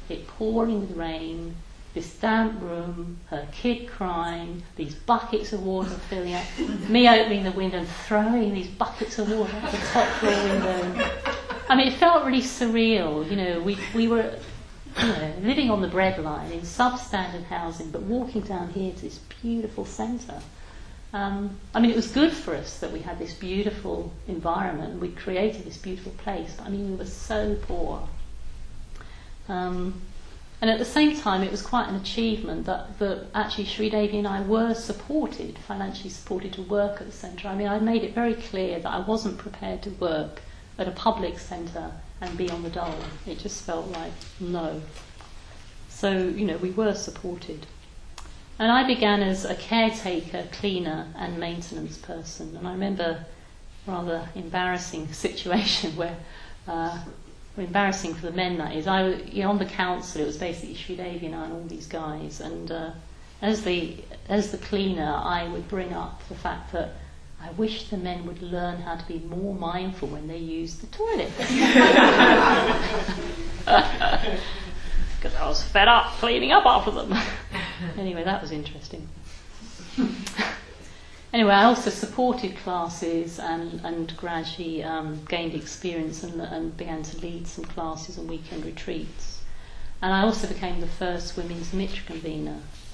it pouring with rain, this damp room, her kid crying, these buckets of water filling up, me opening the window and throwing these buckets of water out the top floor window. I mean, it felt really surreal. You know, we we were, you know, living on the breadline in substandard housing, but walking down here to this beautiful centre. Um, I mean, it was good for us that we had this beautiful environment. We created this beautiful place. But I mean, we were so poor. Um, and at the same time, it was quite an achievement that, that actually Sridevi and I were supported, financially supported to work at the centre. I mean, I made it very clear that I wasn't prepared to work at a public centre and be on the dole. It just felt like no. So, you know, we were supported. And I began as a caretaker, cleaner and maintenance person. And I remember a rather embarrassing situation where, uh, embarrassing for the men that is, I was, you know, on the council, it was basically Sridevi and I and all these guys. And uh, as the as the cleaner, I would bring up the fact that I wish the men would learn how to be more mindful when they use the toilet. Because I was fed up cleaning up after them. Anyway, that was interesting. Anyway, I also supported classes and, and gradually um, gained experience and, and began to lead some classes and weekend retreats. And I also became the first women's Mitra convener.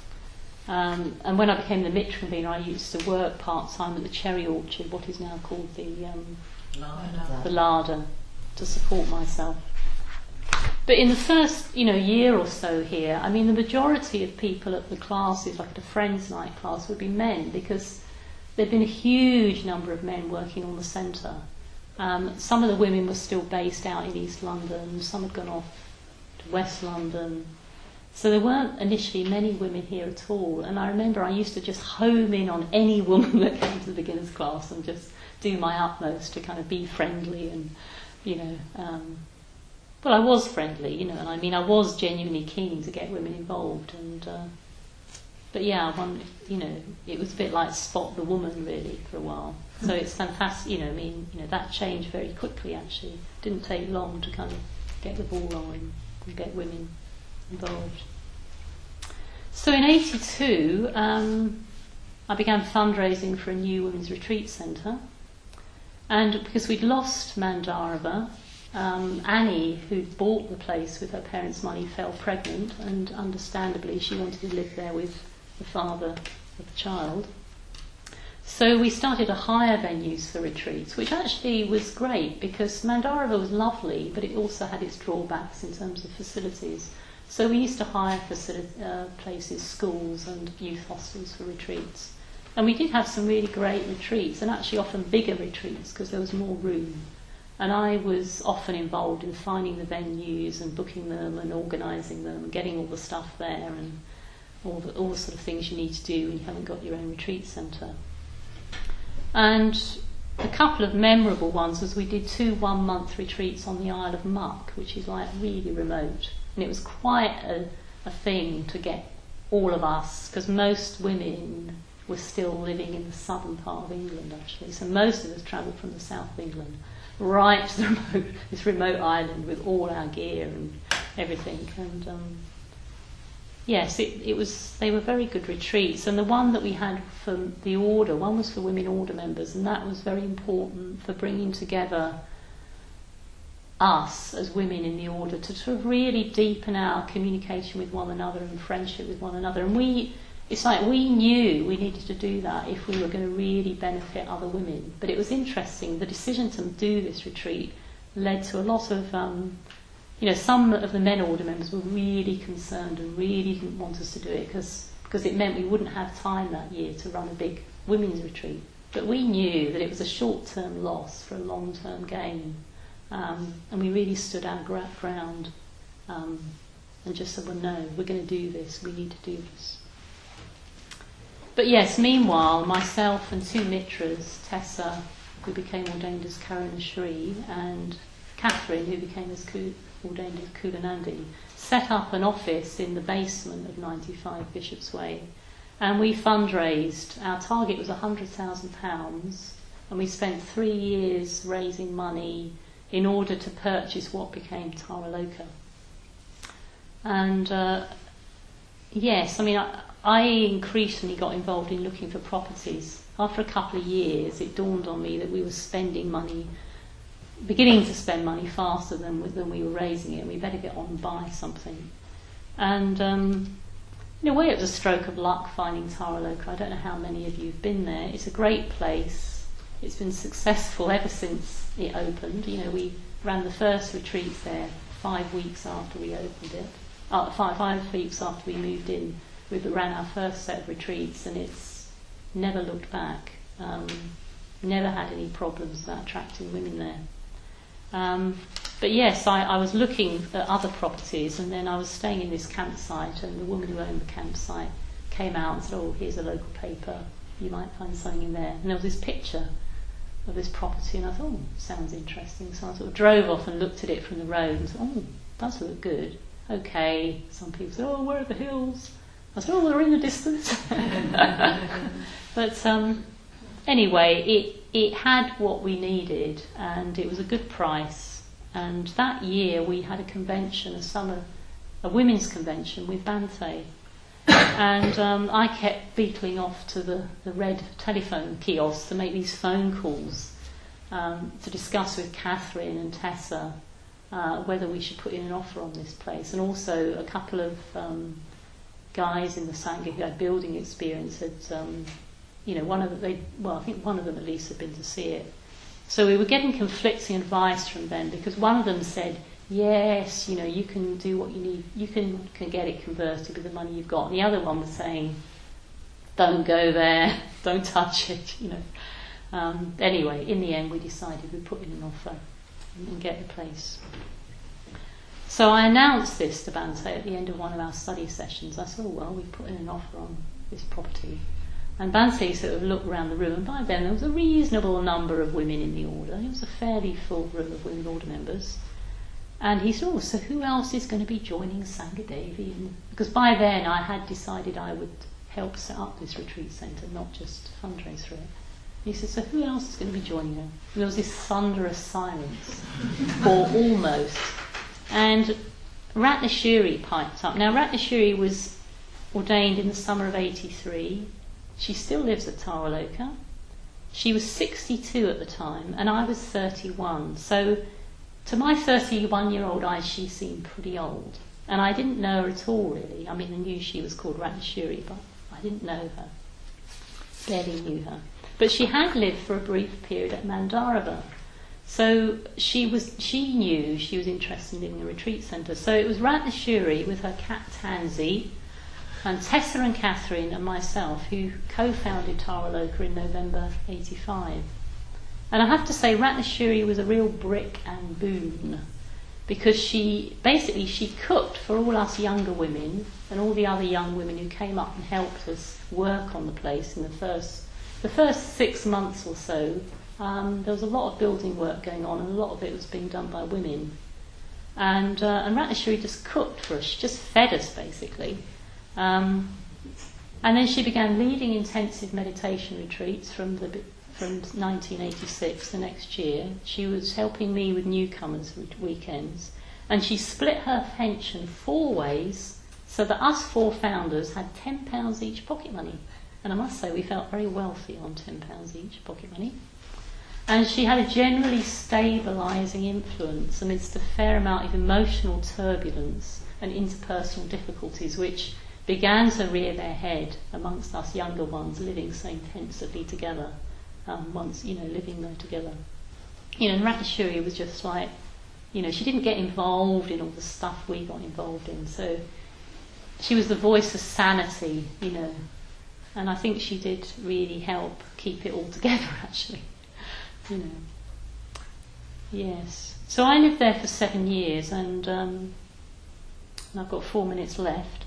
Um, and when I became the Mitra convener, I used to work part-time at the Cherry Orchard, what is now called the um, Larder. the Larder, to support myself. But in the first, you know, year or so here, I mean, the majority of people at the classes, like at a Friends Night class, would be men, because there'd been a huge number of men working on the centre. Um, some of the women were still based out in East London, some had gone off to West London. So there weren't initially many women here at all. And I remember I used to just home in on any woman that came to the beginners class and just do my utmost to kind of be friendly and, you know, um, well, I was friendly, you know, and I mean, I was genuinely keen to get women involved. And uh, but yeah, one, you know, it was a bit like Spot the Woman really for a while. So it's fantastic, you know. I mean, you know, that changed very quickly. Actually, it didn't take long to kind of get the ball rolling and get women involved. So in eighty-two, um, I began fundraising for a new women's retreat centre, and because we'd lost Mandarava. Um, Annie, who bought the place with her parents' money, fell pregnant, and understandably she wanted to live there with the father of the child. So we started to hire venues for retreats, which actually was great because Mandarava was lovely, but it also had its drawbacks in terms of facilities. So we used to hire facility, uh, places, schools and youth hostels for retreats. And we did have some really great retreats, and actually often bigger retreats because there was more room. And I was often involved in finding the venues and booking them and organising them and getting all the stuff there and all the, all the sort of things you need to do when you haven't got your own retreat centre. And a couple of memorable ones was we did two one-month retreats on the Isle of Muck, which is like really remote. And it was quite a, a thing to get all of us, because most women were still living in the southern part of England actually. So most of us travelled from the south of England right to the remote, this remote island with all our gear and everything. And um, yes, it, it was. They were very good retreats. And the one that we had for the order, one was for women order members, and that was very important for bringing together us as women in the order to sort of really deepen our communication with one another and friendship with one another. And we. It's like we knew we needed to do that if we were going to really benefit other women. But it was interesting, the decision to do this retreat led to a lot of, um, you know, some of the men order members were really concerned and really didn't want us to do it because because it meant we wouldn't have time that year to run a big women's retreat. But we knew that it was a short-term loss for a long-term gain. Um, and we really stood our gra- ground um, and just said, well, no, we're going to do this, we need to do this. But yes, meanwhile, myself and two mitras, Tessa, who became ordained as Karuna Shri, and Catherine, who became as Ku- ordained as Kulanandi, set up an office in the basement of ninety-five Bishop's Way. And we fundraised. Our target was one hundred thousand pounds, and we spent three years raising money in order to purchase what became Tara Loka. And uh, yes, I mean, I, I increasingly got involved in looking for properties. After a couple of years, it dawned on me that we were spending money, beginning to spend money faster than, than we were raising it, and we better get on and buy something. And um, in a way, it was a stroke of luck finding Taraloka. I don't know how many of you have been there. It's a great place. It's been successful ever since it opened. You know, we ran the first retreats there five weeks after we opened it. Uh, five, five weeks after we moved in, we ran our first set of retreats, and it's never looked back. Um, never had any problems about attracting women there. Um, but yes, I, I was looking at other properties, and then I was staying in this campsite, and the woman who owned the campsite came out and said, "Oh, here's a local paper, you might find something in there." And there was this picture of this property, and I thought, "Oh, sounds interesting." So I sort of drove off and looked at it from the road and said, "Oh, does look good. Okay." Some people said, "Oh, where are the hills?" I said, "Oh, they're in the distance." But um, anyway, it it had what we needed, and it was a good price. And that year we had a convention, a summer, a women's convention with Bhante. And um, I kept beetling off to the, the red telephone kiosk to make these phone calls um, to discuss with Catherine and Tessa uh, whether we should put in an offer on this place. And also a couple of um, guys in the Sangha who had building experience had, um, you know, one of them, they, well, I think one of them at least had been to see it. So we were getting conflicting advice from them, because one of them said, yes, you know, you can do what you need, you can, can get it converted with the money you've got. And the other one was saying, don't go there, don't touch it, you know. Um, anyway, in the end we decided we'd put in an offer and get the place. So I announced this to Bhante at the end of one of our study sessions. I said, "Oh, well, we put in an offer on this property." And Bhante sort of looked around the room, and by then there was a reasonable number of women in the order. It was a fairly full room of women order members. And he said, "Oh, so who else is going to be joining Sangha Devi?" And because by then I had decided I would help set up this retreat centre, not just fundraise through it. He said, "So who else is going to be joining her?" And there was this thunderous silence, or almost. And Ratnashuri piped up. Now, Ratnashuri was ordained in the summer of eighty-three. She still lives at Taraloka. She was sixty-two at the time, and I was thirty-one. So to my thirty-one-year-old eyes, she seemed pretty old. And I didn't know her at all, really. I mean, I knew she was called Ratnashuri, but I didn't know her. Barely knew her. But she had lived for a brief period at Mandarava. So she was. She knew she was interested in a retreat centre. So it was Ratnashuri with her cat Tansy, and Tessa and Catherine and myself who co-founded Taraloka in November eighty-five. And I have to say, Ratnashuri was a real brick and boon, because she basically she cooked for all us younger women and all the other young women who came up and helped us work on the place in the first the first six months or so. Um, there was a lot of building work going on, and a lot of it was being done by women. And uh, and Ratnashuri just cooked for us. She just fed us basically. Um, and then she began leading intensive meditation retreats from the from nineteen eighty-six, the next year. She was helping me with newcomers weekends, and she split her pension four ways so that us four founders had ten pounds each pocket money. And I must say we felt very wealthy on ten pounds each pocket money. And she had a generally stabilising influence amidst a fair amount of emotional turbulence and interpersonal difficulties which began to rear their head amongst us younger ones living so intensively together, um, once, you know, living there together. You know, and Ratnashuri was just like, you know, she didn't get involved in all the stuff we got involved in, so she was the voice of sanity, you know, and I think she did really help keep it all together, actually, you know. Yes. So I lived there for seven years, and, um, and I've got four minutes left.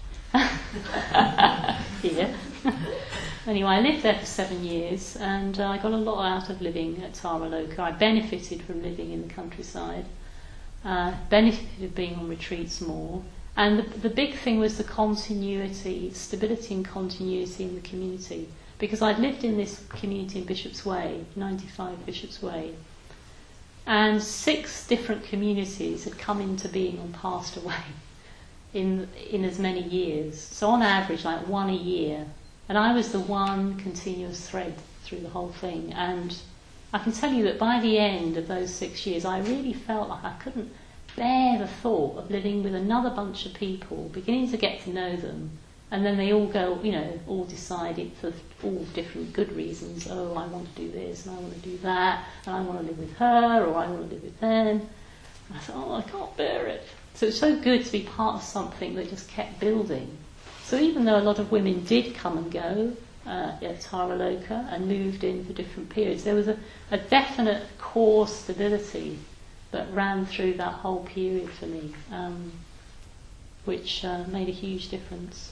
Here. Anyway, I lived there for seven years, and uh, I got a lot out of living at Taraloka. I benefited from living in the countryside, uh, benefited of being on retreats more, and the, the big thing was the continuity, stability and continuity in the community, because I'd lived in this community in Bishop's Way, ninety-five Bishop's Way, and six different communities had come into being and passed away. in in as many years. So on average, like one a year. And I was the one continuous thread through the whole thing. And I can tell you that by the end of those six years, I really felt like I couldn't bear the thought of living with another bunch of people, beginning to get to know them, and then they all go, you know, all decided for all different good reasons, oh, I want to do this, and I want to do that, and I want to live with her, or I want to live with them. And I thought, oh, I can't bear it. So it's so good to be part of something that just kept building. So even though a lot of women did come and go uh, at Tara Loka and moved in for different periods, there was a, a definite core stability that ran through that whole period for me, um, which uh, made a huge difference.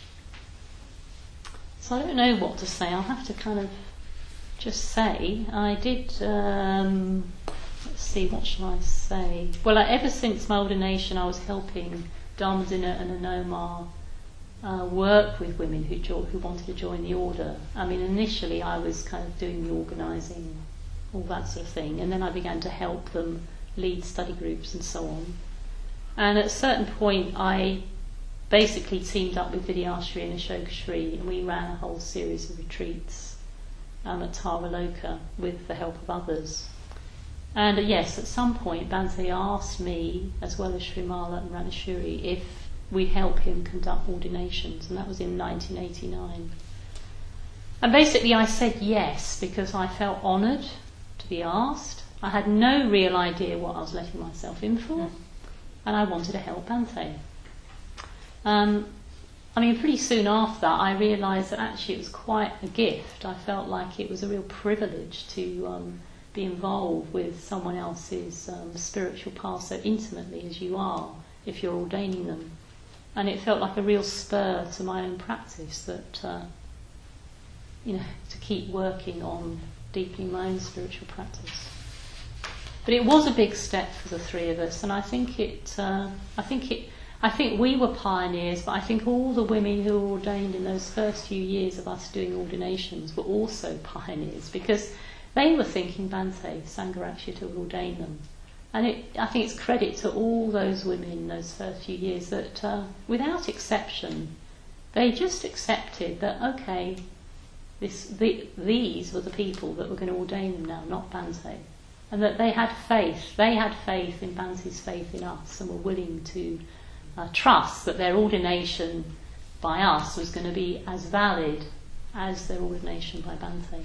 So I don't know what to say. I'll have to kind of just say I did. Um, let's see, what shall I say? Well, uh, ever since my ordination, I was helping Dharmadina and Anomar uh, work with women who jo- who wanted to join the order. I mean, initially I was kind of doing the organising, all that sort of thing, and then I began to help them lead study groups and so on. And at a certain point, I basically teamed up with Vidyashri and Ashoka Shri, and we ran a whole series of retreats um, at Tara Loka with the help of others. And uh, yes, at some point Bhante asked me, as well as Srimala and Ranashuri, if we'd help him conduct ordinations, and that was in nineteen eighty-nine. And basically I said yes, because I felt honoured to be asked. I had no real idea what I was letting myself in for, and I wanted to help Bhante. Um, I mean, pretty soon after that, I realised that actually it was quite a gift. I felt like it was a real privilege to um, be involved with someone else's um, spiritual path so intimately as you are, if you're ordaining them. And it felt like a real spur to my own practice that, uh, you know, to keep working on deepening my own spiritual practice. But it was a big step for the three of us, and I think it, uh, I think it, I think we were pioneers, but I think all the women who were ordained in those first few years of us doing ordinations were also pioneers, because they were thinking Bhante Sangharakshita would ordain them. And it, I think it's credit to all those women in those first few years that, uh, without exception, they just accepted that, okay, this, the, these were the people that were going to ordain them now, not Bhante. And that they had faith, they had faith in Bhante's faith in us, and were willing to uh, trust that their ordination by us was going to be as valid as their ordination by Bhante.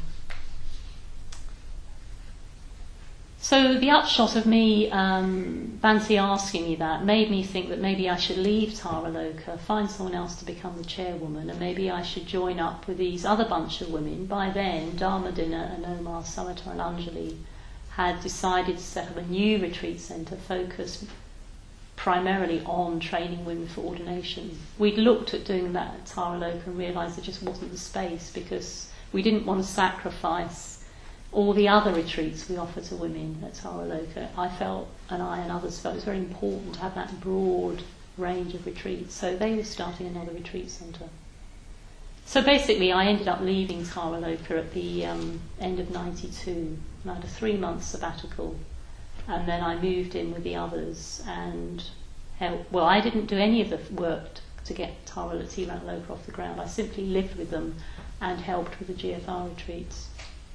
So the upshot of me, um, Bhante asking me that, made me think that maybe I should leave Tara Loka, find someone else to become the chairwoman, and maybe I should join up with these other bunch of women. By then, Dharmadina, Anomar, Samata and Anjali had decided to set up a new retreat centre focused primarily on training women for ordination. We'd looked at doing that at Tara Loka and realised there just wasn't the space, because we didn't want to sacrifice all the other retreats we offer to women at Tara Loka. I felt, and I and others felt, it was very important to have that broad range of retreats. So they were starting another retreat centre. So basically I ended up leaving Tara Loka at the um, end of ninety-two. I had a three-month sabbatical, and then I moved in with the others and helped. Well, I didn't do any of the work to get Tara Loka off the ground. I simply lived with them and helped with the G F R retreats.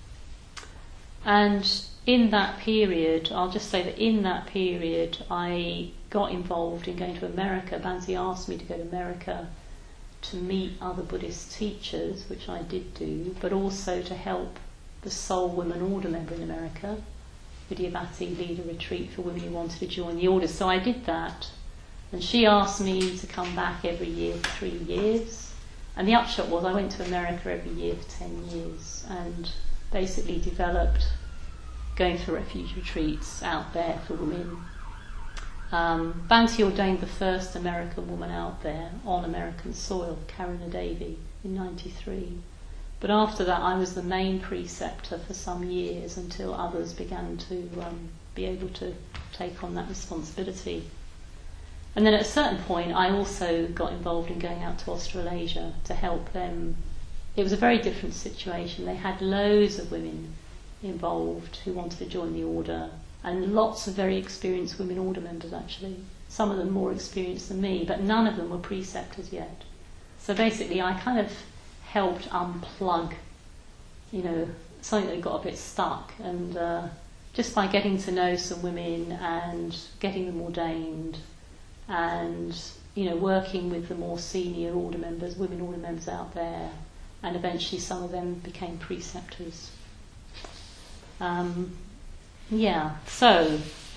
And in that period, I'll just say that in that period, I got involved in going to America. Bhante asked me to go to America to meet other Buddhist teachers, which I did do, but also to help the sole women order member in America, Vidyavati, lead a retreat for women who wanted to join the order. So I did that, and she asked me to come back every year for three years. And the upshot was I went to America every year for ten years and basically developed going for refuge retreats out there for women. Um, Bhante ordained the first American woman out there on American soil, Karuna Devi, in ninety-three. But after that I was the main preceptor for some years until others began to um, be able to take on that responsibility. And then at a certain point I also got involved in going out to Australasia to help them. It was a very different situation. They had loads of women involved who wanted to join the order, and lots of very experienced women order members actually. some of them more experienced than me, but none of them were preceptors yet. So basically I kind of helped unplug, you know, something that got a bit stuck, and uh, just by getting to know some women and getting them ordained and, you know, working with the more senior order members, women order members out there, and eventually some of them became preceptors. Um, yeah, so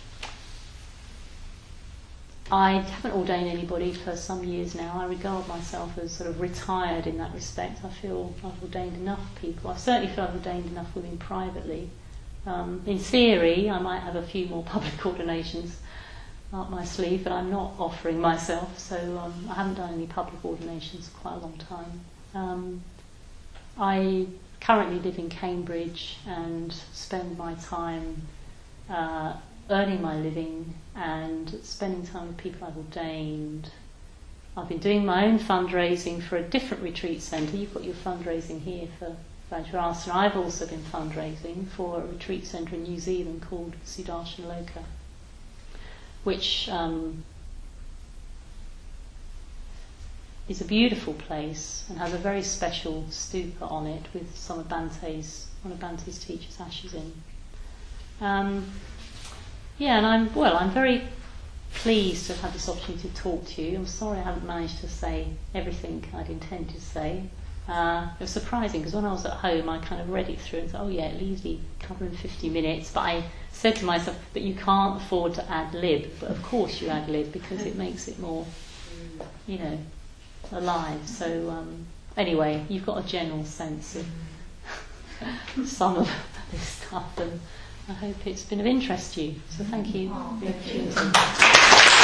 I haven't ordained anybody for some years now. I regard myself as sort of retired in that respect. I feel I've ordained enough people. I certainly feel I've ordained enough women privately. Um, in theory, I might have a few more public ordinations up my sleeve, but I'm not offering myself, so um, I haven't done any public ordinations for quite a long time. Um, I currently live in Cambridge and spend my time uh, earning my living and spending time with people I've ordained. I've been doing my own fundraising for a different retreat centre. You've got your fundraising here for Vajrasana. I've also been fundraising for a retreat centre in New Zealand called Sudarshan Loka, which um, is a beautiful place and has a very special stupa on it with some of Bante's, one of Bante's teachers' ashes in. Um, yeah, and I'm, well, I'm very pleased to have had this opportunity to talk to you. I'm sorry I haven't managed to say everything I'd intended to say. Uh, it was surprising because when I was at home I kind of read it through and thought, oh yeah, it'll easily cover in fifty minutes, but I said to myself, but you can't afford to ad lib. But of course you ad lib because it makes it more, you know, alive. So um, anyway, you've got a general sense of some of this stuff, and I hope it's been of interest to you. So thank you for the opportunity.